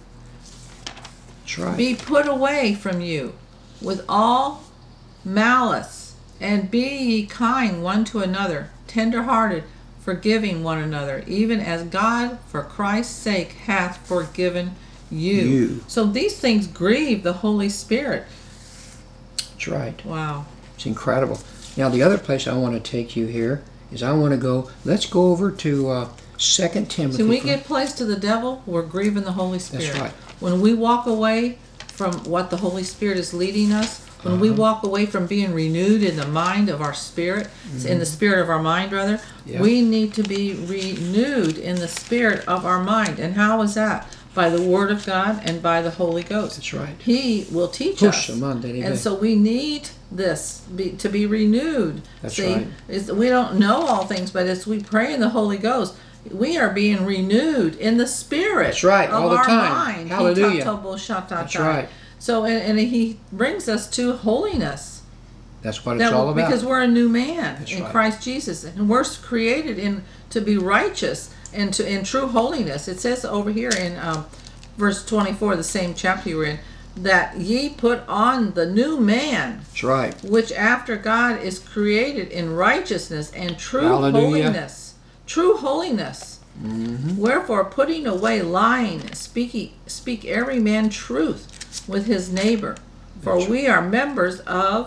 That's right. Be put away from you with all malice, and be ye kind one to another, tender-hearted, forgiving one another, even as God, for Christ's sake, hath forgiven you. You. So these things grieve the Holy Spirit. That's right. Wow. It's incredible. Now, the other place I want to take you here is I want to go, let's go over to uh, Second Timothy. So when we from- get placed to the devil, we're grieving the Holy Spirit. That's right. When we walk away from what the Holy Spirit is leading us, when we Uh-huh. walk away from being renewed in the mind of our spirit, in the spirit of our mind, rather, Yeah. we need to be renewed in the spirit of our mind. And how is that? By the Word of God and by the Holy Ghost. That's right. He will teach Push us. them on, Daddy, And baby. so we need this be, to be renewed. That's See, right. It's, we don't know all things, but as we pray in the Holy Ghost, we are being renewed in the spirit That's right, of all the our time. mind. Hallelujah. That's That's right. So, and, and he brings us to holiness. That's what it's That all we're- about. Because we're a new man That's in right. Christ Jesus, and we're created in to be righteous and to in true holiness. It says over here in um, verse twenty-four, the same chapter you were in, that ye put on the new man, That's right. which after God is created in righteousness and true Hallelujah. holiness. True holiness. Mm-hmm. Wherefore, putting away lying, speak, speak every man truth with his neighbor. For That's we are members of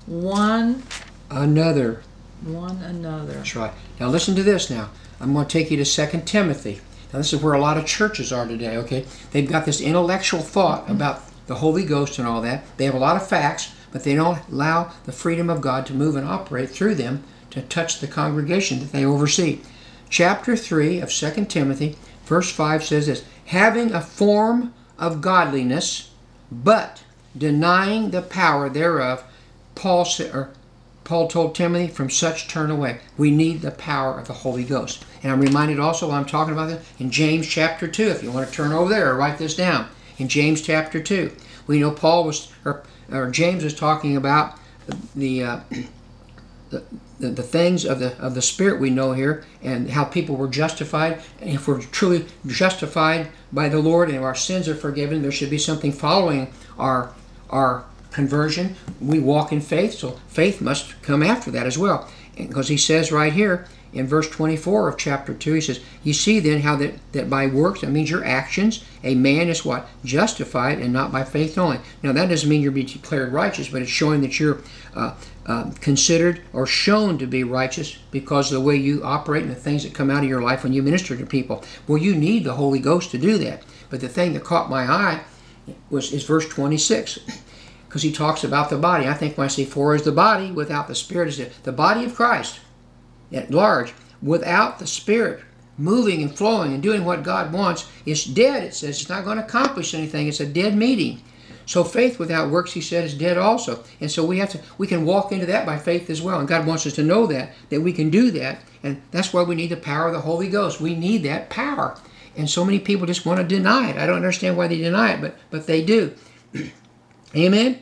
one Another. one another. That's right. Now listen to this now. I'm going to take you to Second Timothy. Now this is where a lot of churches are today, okay? They've got this intellectual thought about the Holy Ghost and all that. They have a lot of facts, but they don't allow the freedom of God to move and operate through them to touch the congregation that they oversee. Chapter three of Second Timothy, verse five says this, having a form of godliness, but denying the power thereof, Paul said, or Paul told Timothy, from such turn away. We need the power of the Holy Ghost. And I'm reminded also while I'm talking about this, in James chapter two, if you want to turn over there or write this down, in James chapter two, we know Paul was, or, or James was talking about the, uh, the, the the things of the of the Spirit we know here, and how people were justified. And if we're truly justified by the Lord and if our sins are forgiven, there should be something following our our conversion. We walk in faith, so faith must come after that as well. Because he says right here in verse twenty-four of chapter two, he says, you see then how that, that by works, that means your actions, a man is what? Justified, and not by faith only. Now that doesn't mean you're being declared righteous, but it's showing that you're uh, uh, considered or shown to be righteous because of the way you operate and the things that come out of your life when you minister to people. Well, you need the Holy Ghost to do that. But the thing that caught my eye was is verse twenty-six. Because he talks about the body. I think when I say for is the body, without the Spirit is the, the body of Christ at large. Without the Spirit moving and flowing and doing what God wants, it's dead. It says it's not going to accomplish anything. It's a dead meeting. So faith without works, he said, is dead also. And so we have to, we can walk into that by faith as well. And God wants us to know that, that we can do that. And that's why we need the power of the Holy Ghost. We need that power. And so many people just want to deny it. I don't understand why they deny it, but but they do. Amen.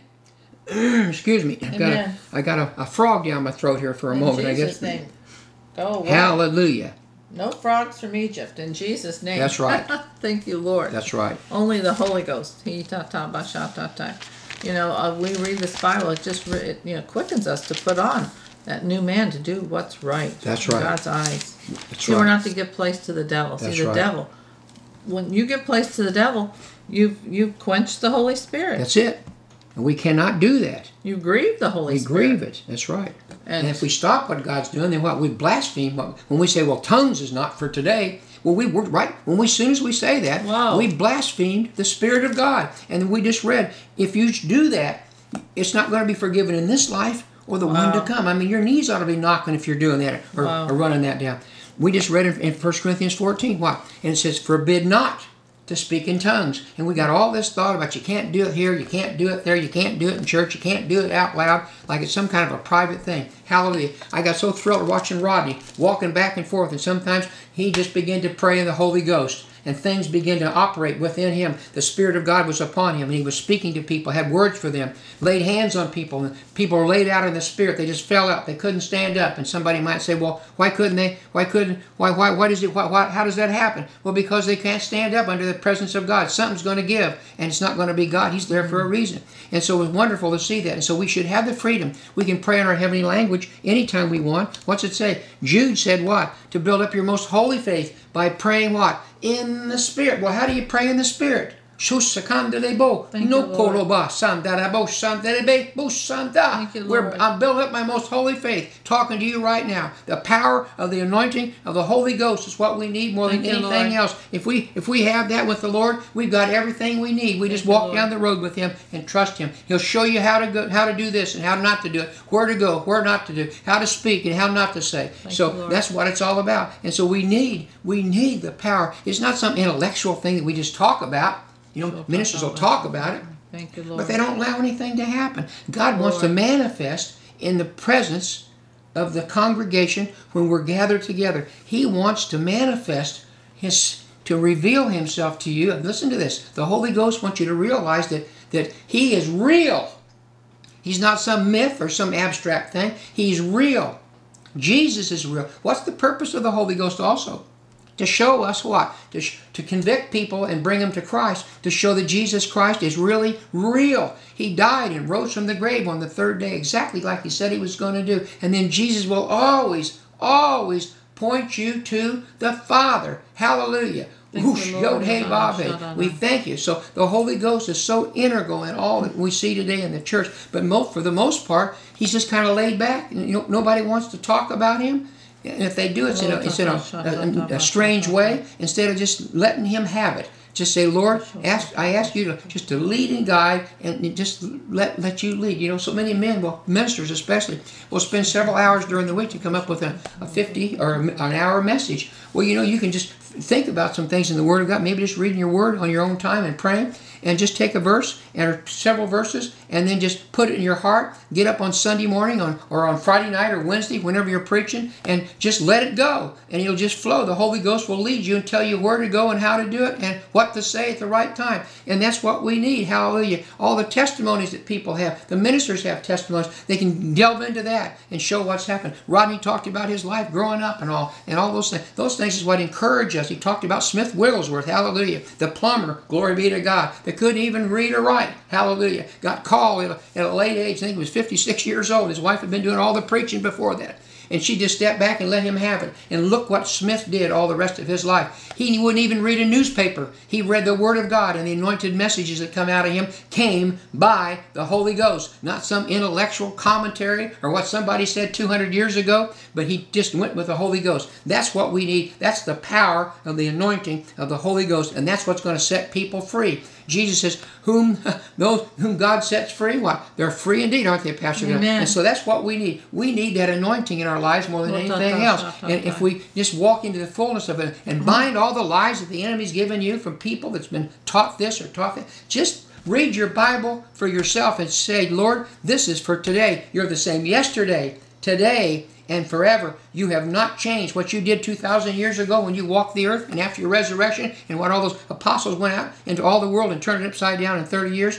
Excuse me. I've got a, Amen. I got a, a frog down my throat here for a In moment. Jesus' I guess. name. Go away. Hallelujah. No frogs from Egypt in Jesus' name. That's right. Thank you, Lord. That's right. Only the Holy Ghost. He ta ta ba sha ta ta. You know, uh, we read this Bible. It just re- it, you know quickens us to put on that new man to do what's right. That's in right. God's eyes. That's See, right. we're not to give place to the devil. That's See, the right. devil. When you give place to the devil, you you quench the Holy Spirit. That's it. And we cannot do that. You grieve the Holy We Spirit. grieve it. That's right. And, And if we stop what God's doing, then what? We blaspheme. What- When we say, well, tongues is not for today, well, we were right. When we, as soon as we say that, Wow. we blasphemed the Spirit of God. And we just read, if you do that, it's not going to be forgiven in this life or the one to Wow. come. I mean, your knees ought to be knocking if you're doing that or, Wow. or running that down. We just read in, in First Corinthians fourteen, what? And it says, forbid not to speak in tongues. And we got all this thought about you can't do it here, you can't do it there, you can't do it in church, you can't do it out loud, like it's some kind of a private thing. Hallelujah. I got so thrilled watching Rodney walking back and forth, and sometimes he just began to pray in the Holy Ghost. And things began to operate within him. The Spirit of God was upon him, and he was speaking to people, had words for them, laid hands on people, and people were laid out in the Spirit. They just fell out. They couldn't stand up. And somebody might say, well, why couldn't they? Why couldn't? Why? Why? What is it? Why, why, how does that happen? Well, because they can't stand up under the presence of God. Something's going to give, and it's not going to be God. He's there for a reason. And so it was wonderful to see that. And so we should have the freedom. We can pray in our heavenly language anytime we want. What's it say? Jude said what? To build up your most holy faith by praying what? In the Spirit. Well, how do you pray in the Spirit? Shusakandelebo, Thank no you, Lord. koloba, sandarabo, sandelebe, busanda. Thank you, We're, Lord. I'm building up my most holy faith, talking to you right now. The power of the anointing of the Holy Ghost is what we need more Thank than you, anything Lord. else. If we if we have that with the Lord, we've got everything we need. We just you, walk Lord. down the road with Him and trust Him. He'll show you how to go, how to do this and how not to do it, where to go, where not to do, how to speak and how not to say. so you, Lord. that's what it's all about. And so we need we need the power. It's not some intellectual thing that we just talk about. You know, ministers will talk about it, Thank you, Lord. but they don't allow anything to happen. God wants to Lord. manifest in the presence of the congregation when we're gathered together. He wants to manifest His, to reveal Himself to you. And listen to this. The Holy Ghost wants you to realize that, that He is real. He's not some myth or some abstract thing. He's real. Jesus is real. What's the purpose of the Holy Ghost also? To show us what? To, sh- to convict people and bring them to Christ. To show that Jesus Christ is really real. He died and rose from the grave on the third day, exactly like He said He was going to do. And then Jesus will always, always point you to the Father. Hallelujah. Thank Whoosh, you, Lord. yod, hey, bob, hey. We thank you. So the Holy Ghost is so integral in all that we see today in the church. But mo- for the most part, He's just kind of laid back. You know, nobody wants to talk about Him. And if they do, it's in a, it's in a, a, a strange way, instead of just letting Him have it. Just say, Lord, ask, I ask you to just to lead and guide, and just let let you lead. You know, so many men, well, ministers especially, will spend several hours during the week to come up with a, a fifty or an hour message. Well, you know, you can just think about some things in the Word of God, maybe just reading your Word on your own time and praying, and just take a verse or several verses and then just put it in your heart. Get up on Sunday morning on or on Friday night or Wednesday, whenever you're preaching, and just let it go. And it'll just flow. The Holy Ghost will lead you and tell you where to go and how to do it and what to say at the right time. And that's what we need. Hallelujah. All the testimonies that people have, the ministers have testimonies. They can delve into that and show what's happened. Rodney talked about his life growing up and all, and all those things. Those things is what encourage us. He talked about Smith Wigglesworth. Hallelujah. The plumber. Glory be to God. That couldn't even read or write. Hallelujah. Got called at a, at a late age. I think he was fifty-six years old. His wife had been doing all the preaching before that. And she just stepped back and let him have it. And look what Smith did all the rest of his life. He wouldn't even read a newspaper. He read the Word of God, and the anointed messages that come out of him came by the Holy Ghost. Not some intellectual commentary or what somebody said two hundred years ago, but he just went with the Holy Ghost. That's what we need. That's the power of the anointing of the Holy Ghost, and that's what's going to set people free. Jesus says, whom those whom God sets free, what? They're free indeed, aren't they, Pastor? Amen. And so that's what we need. We need that anointing in our lives more than anything else. And if we just walk into the fullness of it and bind all the lies that the enemy's given you from people that's been taught this or taught that, just read your Bible for yourself and say, Lord, this is for today. You're the same yesterday, today, and forever. You have not changed. What you did two thousand years ago when you walked the earth and after your resurrection and when all those apostles went out into all the world and turned it upside down in thirty years,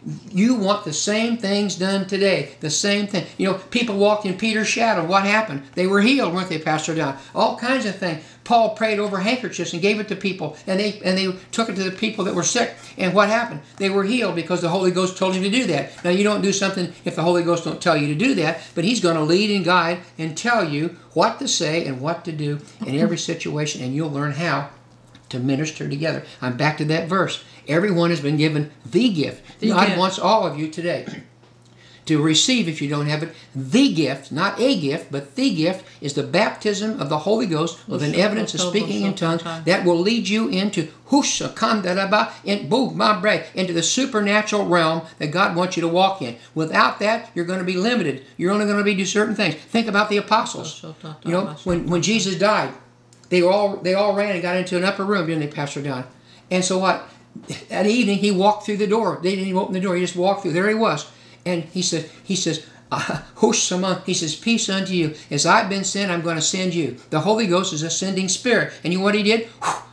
You want the same things done today. The same thing. You know, people walked in Peter's shadow. What happened? They were healed, weren't they, Pastor Don? All kinds of things. Paul prayed over handkerchiefs and gave it to people, and they and they took it to the people that were sick. And what happened? They were healed because the Holy Ghost told him to do that. Now, you don't do something if the Holy Ghost don't tell you to do that, but he's going to lead and guide and tell you what to say and what to do in every situation, and you'll learn how to minister together. I'm back to that verse. Everyone has been given the gift. The God gift. wants all of you today to receive, if you don't have it, the gift, not a gift, but the gift is the baptism of the Holy Ghost with an evidence of speaking in tongues that will lead you into husha kandaraba in into the supernatural realm that God wants you to walk in. Without that, you're going to be limited. You're only going to be do certain things. Think about the apostles. You know, when when Jesus died, they all they all ran and got into an upper room, didn't they, Pastor Don? And so what? That evening, he walked through the door. They didn't even open the door. He just walked through. There he was. And he said, he says, uh, he says, peace unto you. As I've been sent, I'm going to send you. The Holy Ghost is a sending spirit. And you know what he did?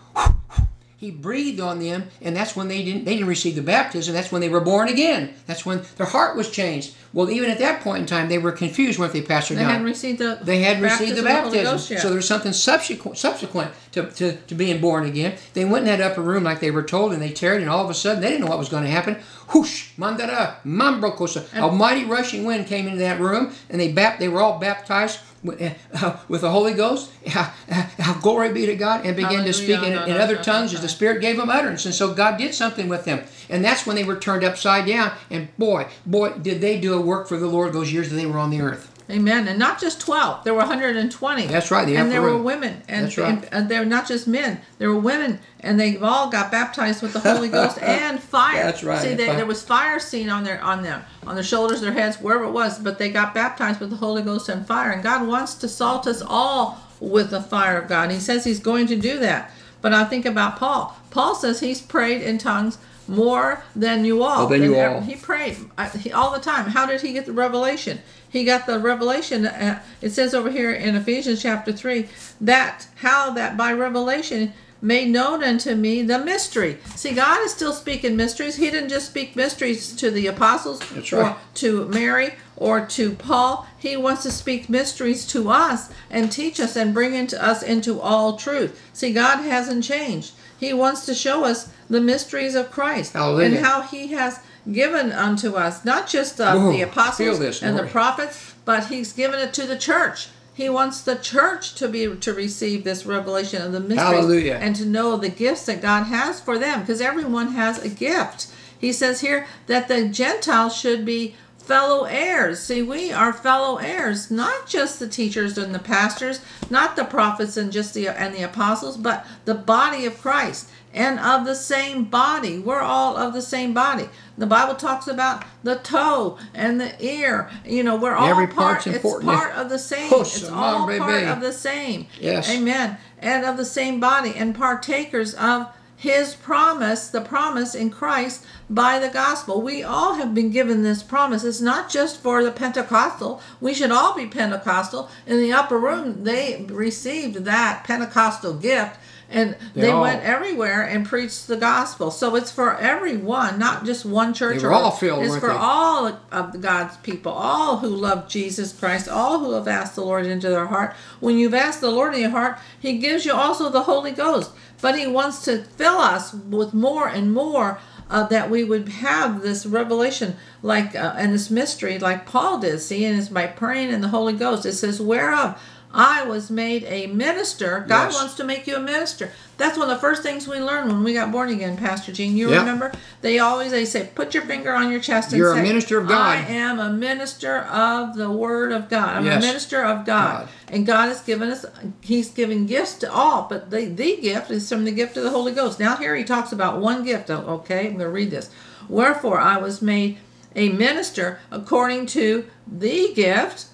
He breathed on them, and that's when they didn't they didn't receive the baptism. That's when they were born again. That's when their heart was changed. Well, even at that point in time, they were confused, weren't they, Pastor Don? They hadn't received the They had received the baptism of the Holy baptism. Ghost yet. So there was something subsequent subsequent to, to, to being born again. They went in that upper room like they were told, and they tarried, and all of a sudden, they didn't know what was going to happen. Whoosh, mandara, mambrokosa. A mighty rushing wind came into that room, and they bap- they were all baptized with, uh, with the Holy Ghost. Uh, uh, glory be to God, and began Hallelujah. to speak in, No, in no, other no, tongues no, as no. the Spirit gave them utterance. And so God did something with them. And that's when they were turned upside down. And boy, boy, did they do a work for the Lord those years that they were on the earth. Amen. And not just twelve. There were one hundred twenty. That's right, the and upper there room. were women. And, That's right. and, and they were not just men. There were women. And they all got baptized with the Holy Ghost and fire. That's right, See, and they, fire. there was fire seen on their on them, on their shoulders, their heads, wherever it was. But they got baptized with the Holy Ghost and fire. And God wants to salt us all with the fire of God. He says he's going to do that. But I think about Paul. Paul says he's prayed in tongues more than you all. Oh, than you ever- all. He prayed uh, he, all the time. How did he get the revelation? He got the revelation. Uh, it says over here in Ephesians chapter three that how that by revelation made known unto me the mystery. See, God is still speaking mysteries. He didn't just speak mysteries to the apostles That's or right. to Mary or to Paul. He wants to speak mysteries to us and teach us and bring into us into all truth. See, God hasn't changed. He wants to show us the mysteries of Christ. Hallelujah. And how he has given unto us, not just uh, Ooh, the feel apostles this, and the Lord. prophets, but he's given it to the church. He wants the church to be to receive this revelation of the mysteries Hallelujah. and to know the gifts that God has for them, because everyone has a gift. He says here that the Gentiles should be fellow heirs. See, we are fellow heirs, not just the teachers and the pastors, not the prophets and just the and the apostles, but the body of Christ and of the same body. We're all of the same body. The Bible talks about the toe and the ear. You know, we're all Every part. part's It's important. part of the same. Hush, It's come all on, part baby. of the same. Yes. Amen. And of the same body and partakers of his promise, the promise in Christ by the gospel. We all have been given this promise. It's not just for the Pentecostal. We should all be Pentecostal. In the upper room, they received that Pentecostal gift, and They they all- went everywhere and preached the gospel. So it's for everyone, not just one church. They were or- all filled, It's weren't for they? all of God's people, all who love Jesus Christ, all who have asked the Lord into their heart. When you've asked the Lord in your heart, he gives you also the Holy Ghost. But he wants to fill us with more and more uh, that we would have this revelation like uh, and this mystery like Paul did. See, and it's by praying in the Holy Ghost. It says, whereof I was made a minister. God Yes. wants to make you a minister. That's one of the first things we learned when we got born again, Pastor Gene. You Yep. remember? They always they say, put your finger on your chest and You're a say, minister of God. I am a minister of the Word of God. I'm Yes. a minister of God. God. And God has given us, he's given gifts to all, but the, the gift is from the gift of the Holy Ghost. Now here he talks about one gift. Oh, okay, I'm going to read this. Wherefore I was made a minister according to the gift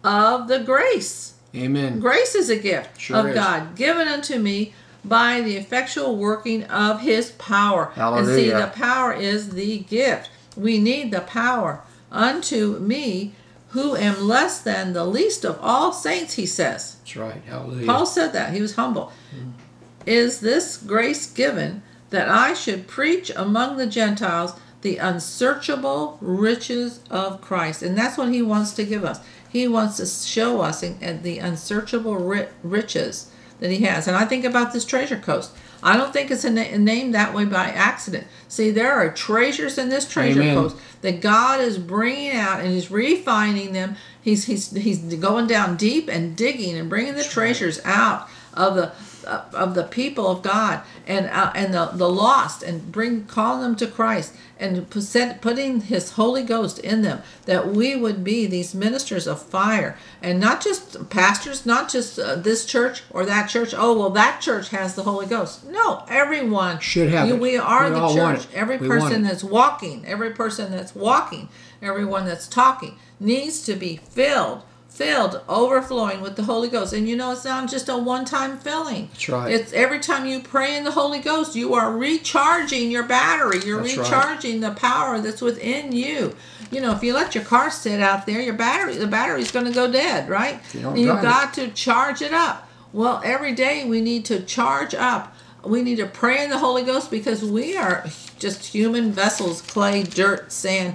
of the grace. Amen. Grace is a gift Sure of is. God given unto me by the effectual working of his power. And see, Hallelujah. the power is the gift. We need the power unto me, who am less than the least of all saints, he says. That's right. Hallelujah. Paul said that. He was humble. Is this grace given that I should preach among the Gentiles the unsearchable riches of Christ. And that's what he wants to give us. He wants to show us in, in the unsearchable ri- riches that he has. And I think about this treasure coast. I don't think it's a na- named that way by accident. See, there are treasures in this treasure Amen. coast that God is bringing out, and he's refining them. He's he's he's going down deep and digging and bringing the treasures out of the uh, of the people of God and uh, and the, the lost, and bring calling them to Christ, and put- putting his Holy Ghost in them, that we would be these ministers of fire, and not just pastors, not just uh, this church or that church. Oh, well, that church has the Holy Ghost. No, everyone Should have you- it. We are We the all want church. it. Every We want person it. that's walking, every person that's walking, everyone that's talking needs to be filled, filled, overflowing with the Holy Ghost. And you know, it's not just a one-time filling. That's right. It's every time you pray in the Holy Ghost, you are recharging your battery. You're That's right. recharging the power that's within you. You know, if you let your car sit out there, your battery, the battery's going to go dead, right? You don't You've drive it. got to charge it up. Well, every day we need to charge up. We need to pray in the Holy Ghost, because we are just human vessels, clay, dirt, sand.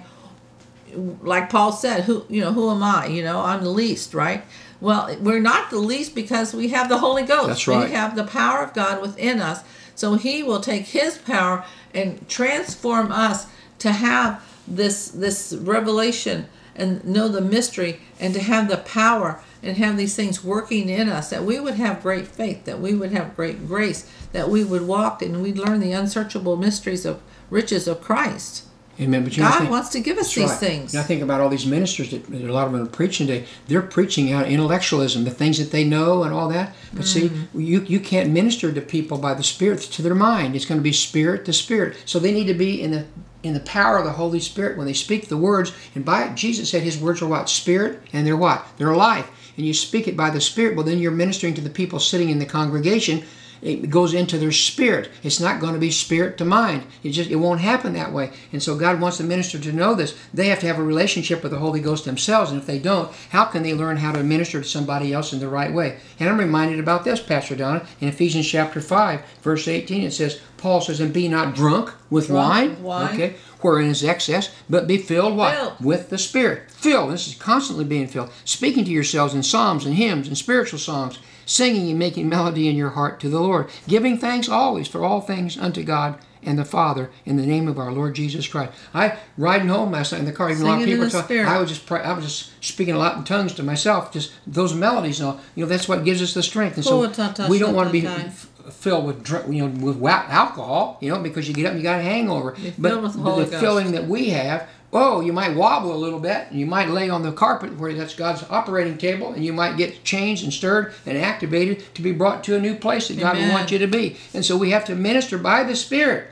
Like Paul said, who you know, who am I? You know, I'm the least, right? Well, we're not the least because we have the Holy Ghost. That's right. We have the power of God within us. So he will take his power and transform us to have this this revelation and know the mystery, and to have the power and have these things working in us, that we would have great faith, that we would have great grace, that we would walk and we'd learn the unsearchable mysteries of riches of Christ. Amen. But you know, I God think- wants to give us That's these right. things. And I think about all these ministers that that a lot of them are preaching today. They're preaching out intellectualism, the things that they know and all that. But see, Mm-hmm. you you can't minister to people by the Spirit to their mind. It's going to be spirit to spirit. So they need to be in the in the power of the Holy Spirit when they speak the words. And by Jesus said His words are what? Spirit, and they're what? They're life. And you speak it by the Spirit. Well, then you're ministering to the people sitting in the congregation. It goes into their spirit. It's not going to be spirit to mind. It just it won't happen that way. And so God wants the minister to know this. They have to have a relationship with the Holy Ghost themselves. And if they don't, how can they learn how to minister to somebody else in the right way? And I'm reminded about this, Pastor Donna, in Ephesians chapter five, verse eighteen. It says, Paul says, "And be not drunk with Drunk wine, with wine. okay, wherein is excess, but be filled what? Filled. With the Spirit." Filled. This is constantly being filled. Speaking to yourselves in psalms and hymns and spiritual songs, singing and making melody in your heart to the Lord, giving thanks always for all things unto God and the Father in the name of our Lord Jesus Christ. I riding home last night in the car, even a lot of Singing in people the talk, Spirit. I was just pray, I was just speaking a lot in tongues to myself, just those melodies and all. You know, that's what gives us the strength. And so Oh, ta, ta, we don't sha, want to ta, be ta. f- filled with drink, you know, with wa- alcohol, you know, because you get up and you got a hangover. Be But filled with the the, Holy the Ghost. filling that we have, oh, you might wobble a little bit, and you might lay on the carpet where that's God's operating table, and you might get changed and stirred and activated to be brought to a new place that God would Amen. want you to be. And so we have to minister by the Spirit.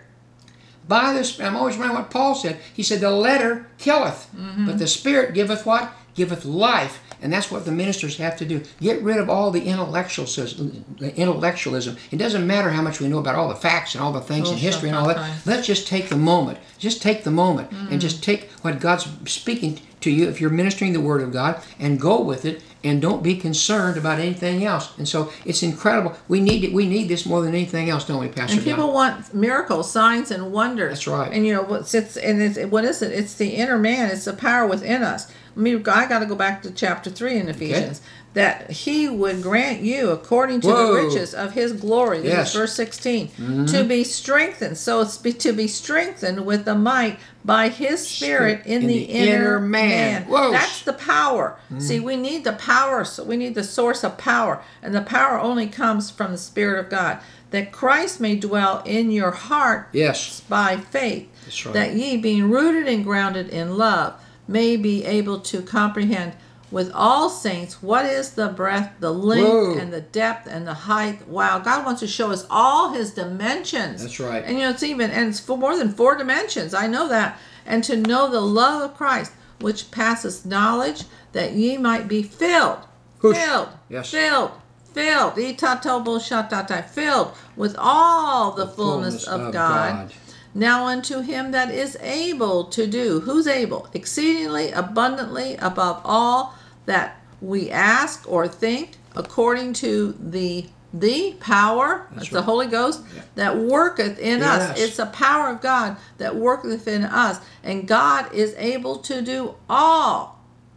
By the Spirit. I'm always reminding what Paul said. He said, "The letter killeth, Mm-hmm. but the Spirit giveth what? Giveth life." And that's what the ministers have to do. Get rid of all the intellectualism. The intellectualism. It doesn't matter how much we know about all the facts and all the things Oh, in history and all shut that. up. Let's just take the moment. Just take the moment and just take what God's speaking to you if you're ministering the Word of God, and go with it, and don't be concerned about anything else. And so it's incredible. We need it. We need this more than anything else, don't we, Pastor And people John? want miracles, signs, and wonders. That's right. And you know what's it's and it's what is it? It's the inner man. It's the power within us. I mean, I got to go back to chapter three in Ephesians. That He would grant you according to Whoa. the riches of His glory. This Yes. is verse sixteen. To be strengthened. So it's be, to be strengthened with the might by His Spirit in, the, inner man. Whoa. That's the power. See, we need the power. So we need the source of power, and the power only comes from the Spirit of God. That Christ may dwell in your heart Yes. by faith, That's right. that ye, being rooted and grounded in love, may be able to comprehend with all saints what is the breadth, the length, Whoa. and the depth, and the height. Wow, God wants to show us all His dimensions. That's right. And you know, it's even, and it's for more than four dimensions. I know that. And to know the love of Christ, which passes knowledge, that ye might be filled, Whoosh. filled, Yes. filled, filled, Itatobo-shatata, filled with all the, fullness, of, God. Now unto Him that is able to do, who's able? Exceedingly abundantly above all that we ask or think, according to the the power, that's, That's the right. Holy Ghost, Yeah. that worketh in In us. us. It's the power of God that worketh in us. And God is able to do all,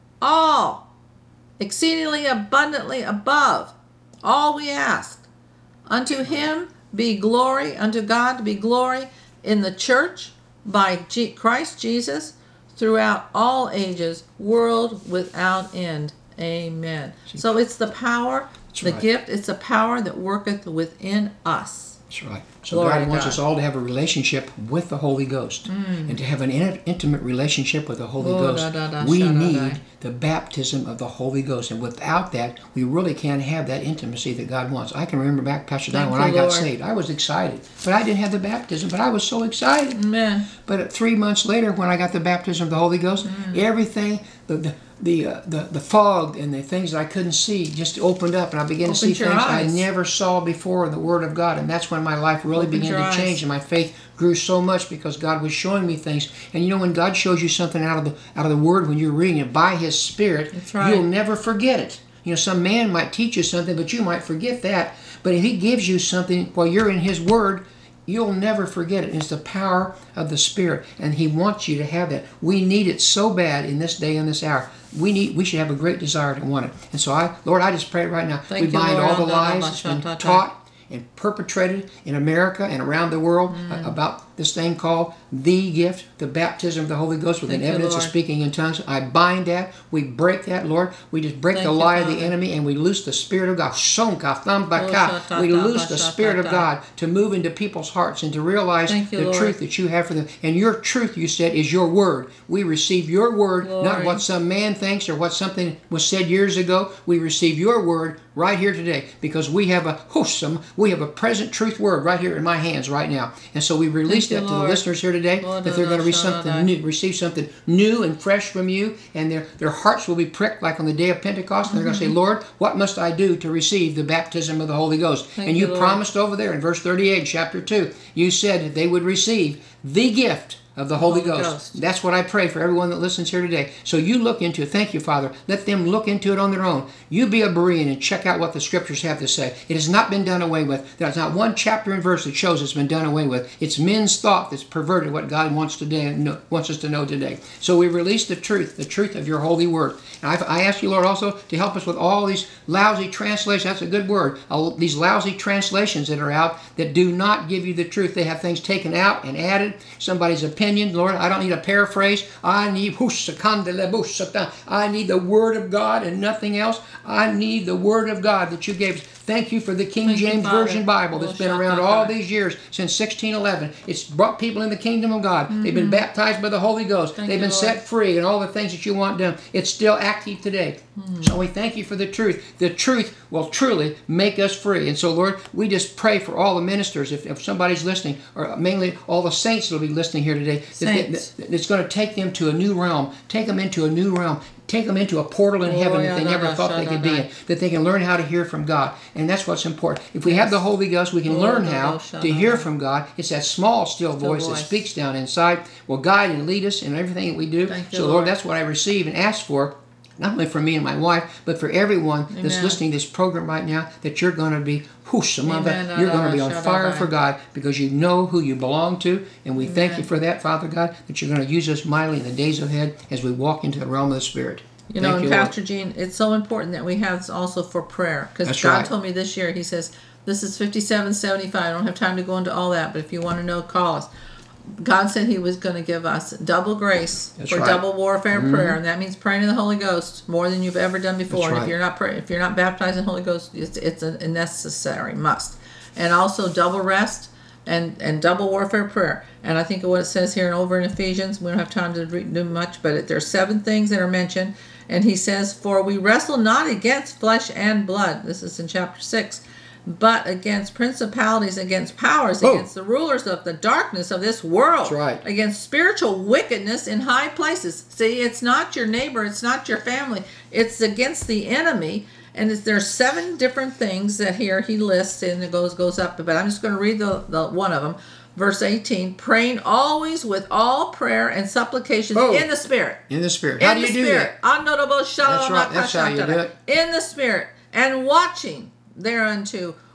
all, exceedingly abundantly above all we ask. Unto him be glory, unto God be glory in the church by G- Christ Jesus throughout all ages, world without end. Amen. So it's the power, That's the right. gift, it's the power that worketh within us. That's right. So Glory God to wants God. us all to have a relationship with the Holy Ghost. And to have an in- intimate relationship with the Holy Oh, Ghost, da, da, da, we sha, da, da. need the baptism of the Holy Ghost. And without that, we really can't have that intimacy that God wants. I can remember back, Pastor Don, Thank when you, I got Lord. saved. I was excited. But I didn't have the baptism, but I was so excited. Amen. But three months later, when I got the baptism of the Holy Ghost, Mm. everything, the the the, uh, the the fog and the things that I couldn't see just opened up, and I began to see Opened your things eyes. I never saw before in the Word of God, and that's when my life really Opened began your to eyes. change, and my faith grew so much because God was showing me things. And you know, when God shows you something out of the out of the Word, when you're reading it by His Spirit, That's right. you'll never forget it. You know, some man might teach you something, but you might forget that. But if He gives you something while you're in His Word, you'll never forget it. It's the power of the Spirit, and He wants you to have that. We need it so bad in this day and this hour. We need. We should have a great desire to want it. And so, I, Lord, I just pray right now. Thank we you, bind Lord. all the Anda lies raba that's been shatata. taught and perpetrated in America and around the world uh, about this thing called the gift, the baptism of the Holy Ghost with Thank an you, evidence of Lord. speaking in tongues. I bind that. We break that, Lord. We just break Thank the you, lie of the Father. enemy, and we loose the Spirit of God. Shonka, thambaka. shatata, We loose the Spirit of bashatata. God to move into people's hearts and to realize Thank you, the Lord. truth that you have for them. And your truth, you said, is your word. We receive your word, not Glory. what some man thinks or what something was said years ago. We receive your word right here today because we have a wholesome, we have a present truth word right here in my hands right now. And so we release Thank that you, to the Lord. listeners here today, Lord, that they're going to Lord, receive something Shaddai. new, receive something new and fresh from you, and their, their hearts will be pricked like on the day of Pentecost, and they're going to say, Lord, what must I do to receive the baptism of the Holy Ghost? Thank and you, you Lord. promised over there in verse thirty-eight, chapter two, you said that they would receive the gift of the Holy, Holy Ghost. Ghost. That's what I pray for everyone that listens here today. So you look into it. Thank you, Father. Let them look into it on their own. You be a Berean and check out what the Scriptures have to say. It has not been done away with. There's not one chapter and verse that shows it's been done away with. It's men's thought that's perverted what God wants today and know, wants us to know today. So we release the truth, the truth of your holy word. And I, I ask you, Lord, also to help us with all these lousy translations. That's a good word. Uh, these lousy translations that are out that do not give you the truth. They have things taken out and added. Somebody's opinion. Lord, I don't need a paraphrase. I need I need the Word of God and nothing else. I need the Word of God that you gave us. Thank you for the King Thank you, James Father. Version Bible that's been around all these years, since sixteen eleven. It's brought people in the kingdom of God. They've been baptized by the Holy Ghost. Thank They've you, been Lord. set free and all the things that you want done. It's still active today. So we thank you for the truth. The truth will truly make us free. And so, Lord, we just pray for all the ministers, if, if somebody's listening, or mainly all the saints that will be listening here today, that, Saints. that, that it's going to take them to a new realm, take them into a new realm, take them into a portal in Oh, heaven yeah, that they da, never da, thought sha, they da, could be da. in, that they can learn how to hear from God. And that's what's important. If we Yes. have the Holy Ghost, we can Oh, learn da, da, how sha, to da, hear da. from God. It's that small, still voice that voice. speaks down inside, will guide and lead us in everything that we do. Thank you, So, Lord, Lord. that's what I receive and ask for. Not only for me and my wife, but for everyone that's Amen. listening to this program right now, that you're going to be, whoosh, mother, Amen. you're going to be on Shadada. fire for God because you know who you belong to. And we thank you for that, Father God, that you're going to use us mightily in the days ahead as we walk into the realm of the Spirit. You know, Thank and you, Lord. Pastor Gene, it's so important that we have this also for prayer. Because That's God right. told me this year, He says, this is fifty-seven seventy-five. I don't have time to go into all that, but if you want to know, call us. God said He was going to give us double grace That's for right. double warfare and prayer, and that means praying in the Holy Ghost more than you've ever done before. That's And right. if you're not pray, if you're not baptized in the Holy Ghost, it's it's a necessary must. And also double rest and and double warfare prayer. And I think of what it says here and over in Ephesians. We don't have time to read, do much, but it, there's seven things that are mentioned. And he says, "For we wrestle not against flesh and blood." This is in chapter six. "But against principalities, against powers, Oh. against the rulers of the darkness of this world, That's right. against spiritual wickedness in high places." See, it's not your neighbor, it's not your family, it's against the enemy. And it's, there's seven different things that here he lists, and it goes goes up. But I'm just going to read the, the one of them. Verse eighteen, "Praying always with all prayer and supplications Oh. in the Spirit." In the Spirit. In How do the you do Spirit. that? That's right. That's how you do it. In the Spirit. And watching thereunto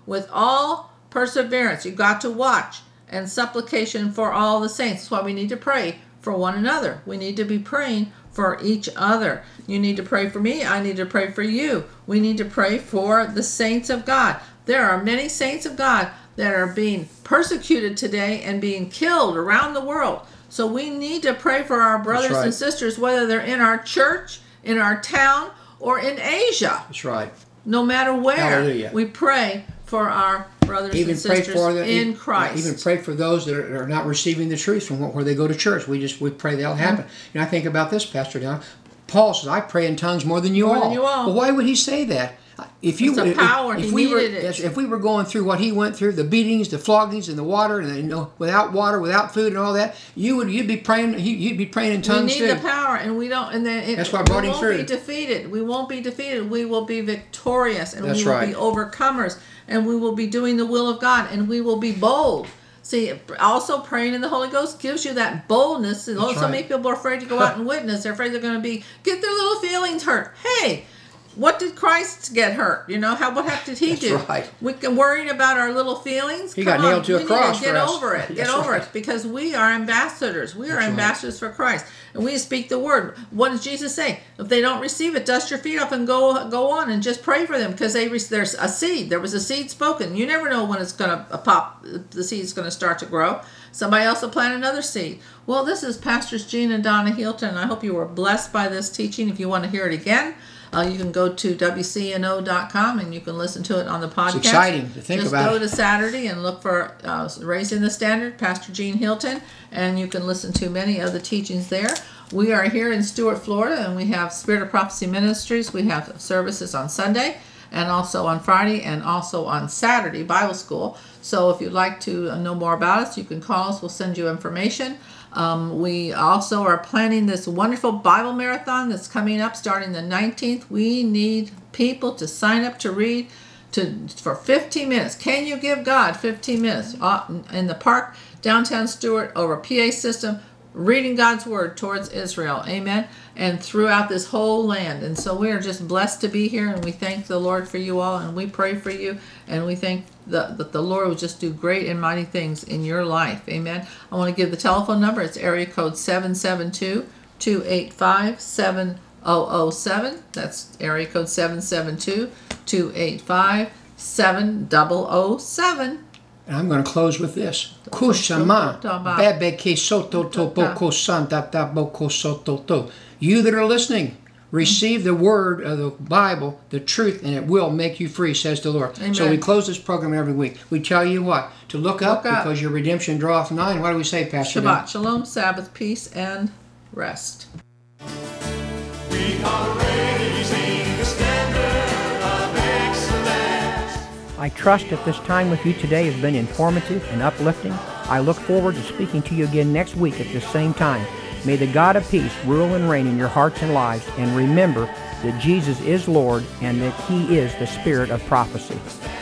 with all perseverance. You've got to watch and supplication for all the saints. That's why we need to pray for one another. We need to be praying for each other. You need to pray for me. I need to pray for you. We need to pray for the saints of God. There are many saints of God that are being persecuted today and being killed around the world. So we need to pray for our brothers right. and sisters, whether they're in our church, in our town, or in Asia. That's right. No matter where, Hallelujah. we pray for our brothers Even and pray sisters for them, in even, Christ. Even pray for those that are, are not receiving the truth from where they go to church. We just we pray that'll happen. Mm-hmm. And I think about this, Pastor Don. Paul says, "I pray in tongues more than you More all." than you all. Well, why would he say that? If you, It's a if- power. if, He we were, needed it. yes, if we were going through what he went through, the beatings, the floggings, and the water, and you know, without water, without food, and all that, you would you'd be praying. he- You'd be praying in We tongues need too. the power, and we don't. And then it, That's what brought we him won't through. be defeated. We won't be defeated. We will be victorious, and That's we will right. be overcomers, and we will be doing the will of God, and we will be bold. See, also praying in the Holy Ghost gives you that boldness. And That's so right. many people are afraid to go out and witness. They're afraid they're going to be get their little feelings hurt. Hey, what did Christ get hurt? You know, how what heck did he That's do? right. We can worrying about our little feelings. He Come got nailed on, to a we cross Need to for get us. over it. Get That's over right. it, because we are ambassadors. We are That's right. ambassadors for Christ, and we speak the word. What does Jesus say? If they don't receive it, dust your feet off and go go on and just pray for them, because they there's a seed. There was a seed spoken. You never know when it's going to pop. The seed's going to start to grow. Somebody else will plant another seed. Well, this is Pastors Gene and Donna Hilton. I hope you were blessed by this teaching. If you want to hear it again, uh, you can go to W C N O dot com and you can listen to it on the podcast. It's exciting to think Just about go it. to Saturday and look for uh, Raising the Standard, Pastor Gene Hilton, and you can listen to many of the teachings there. We are here in Stuart, Florida, and we have Spirit of Prophecy Ministries. We have services on Sunday and also on Friday and also on Saturday, Bible school. So if you'd like to know more about us, you can call us. We'll send you information. Um, we also are planning this wonderful Bible marathon that's coming up starting the nineteenth. We need people to sign up to read to for fifteen minutes. Can you give God fifteen minutes uh, in the park, downtown Stuart, over P A system, reading God's word towards Israel? Amen. And throughout this whole land. And so we are just blessed to be here, and we thank the Lord for you all, and we pray for you, and we think that the, the Lord will just do great and mighty things in your life. Amen. I want to give the telephone number. It's area code seven seven two, two eight five, seven zero zero seven. That's area code seven seven two, two eight five, seven zero zero seven. And I'm going to close with this. Kushama bebe ke soto to boko santa ta boko soto to. You that are listening, receive the word of the Bible, the truth, and it will make you free, says the Lord. Amen. So we close this program every week. We tell you what? To look up, Look up. because your redemption draweth nigh. And what do we say, Pastor? Shabbat Shalom, Sabbath, peace, and rest. We are raising the standard of excellence. I trust that this time with you today has been informative and uplifting. I look forward to speaking to you again next week at this same time. May the God of peace rule and reign in your hearts and lives, and remember that Jesus is Lord and that He is the Spirit of prophecy.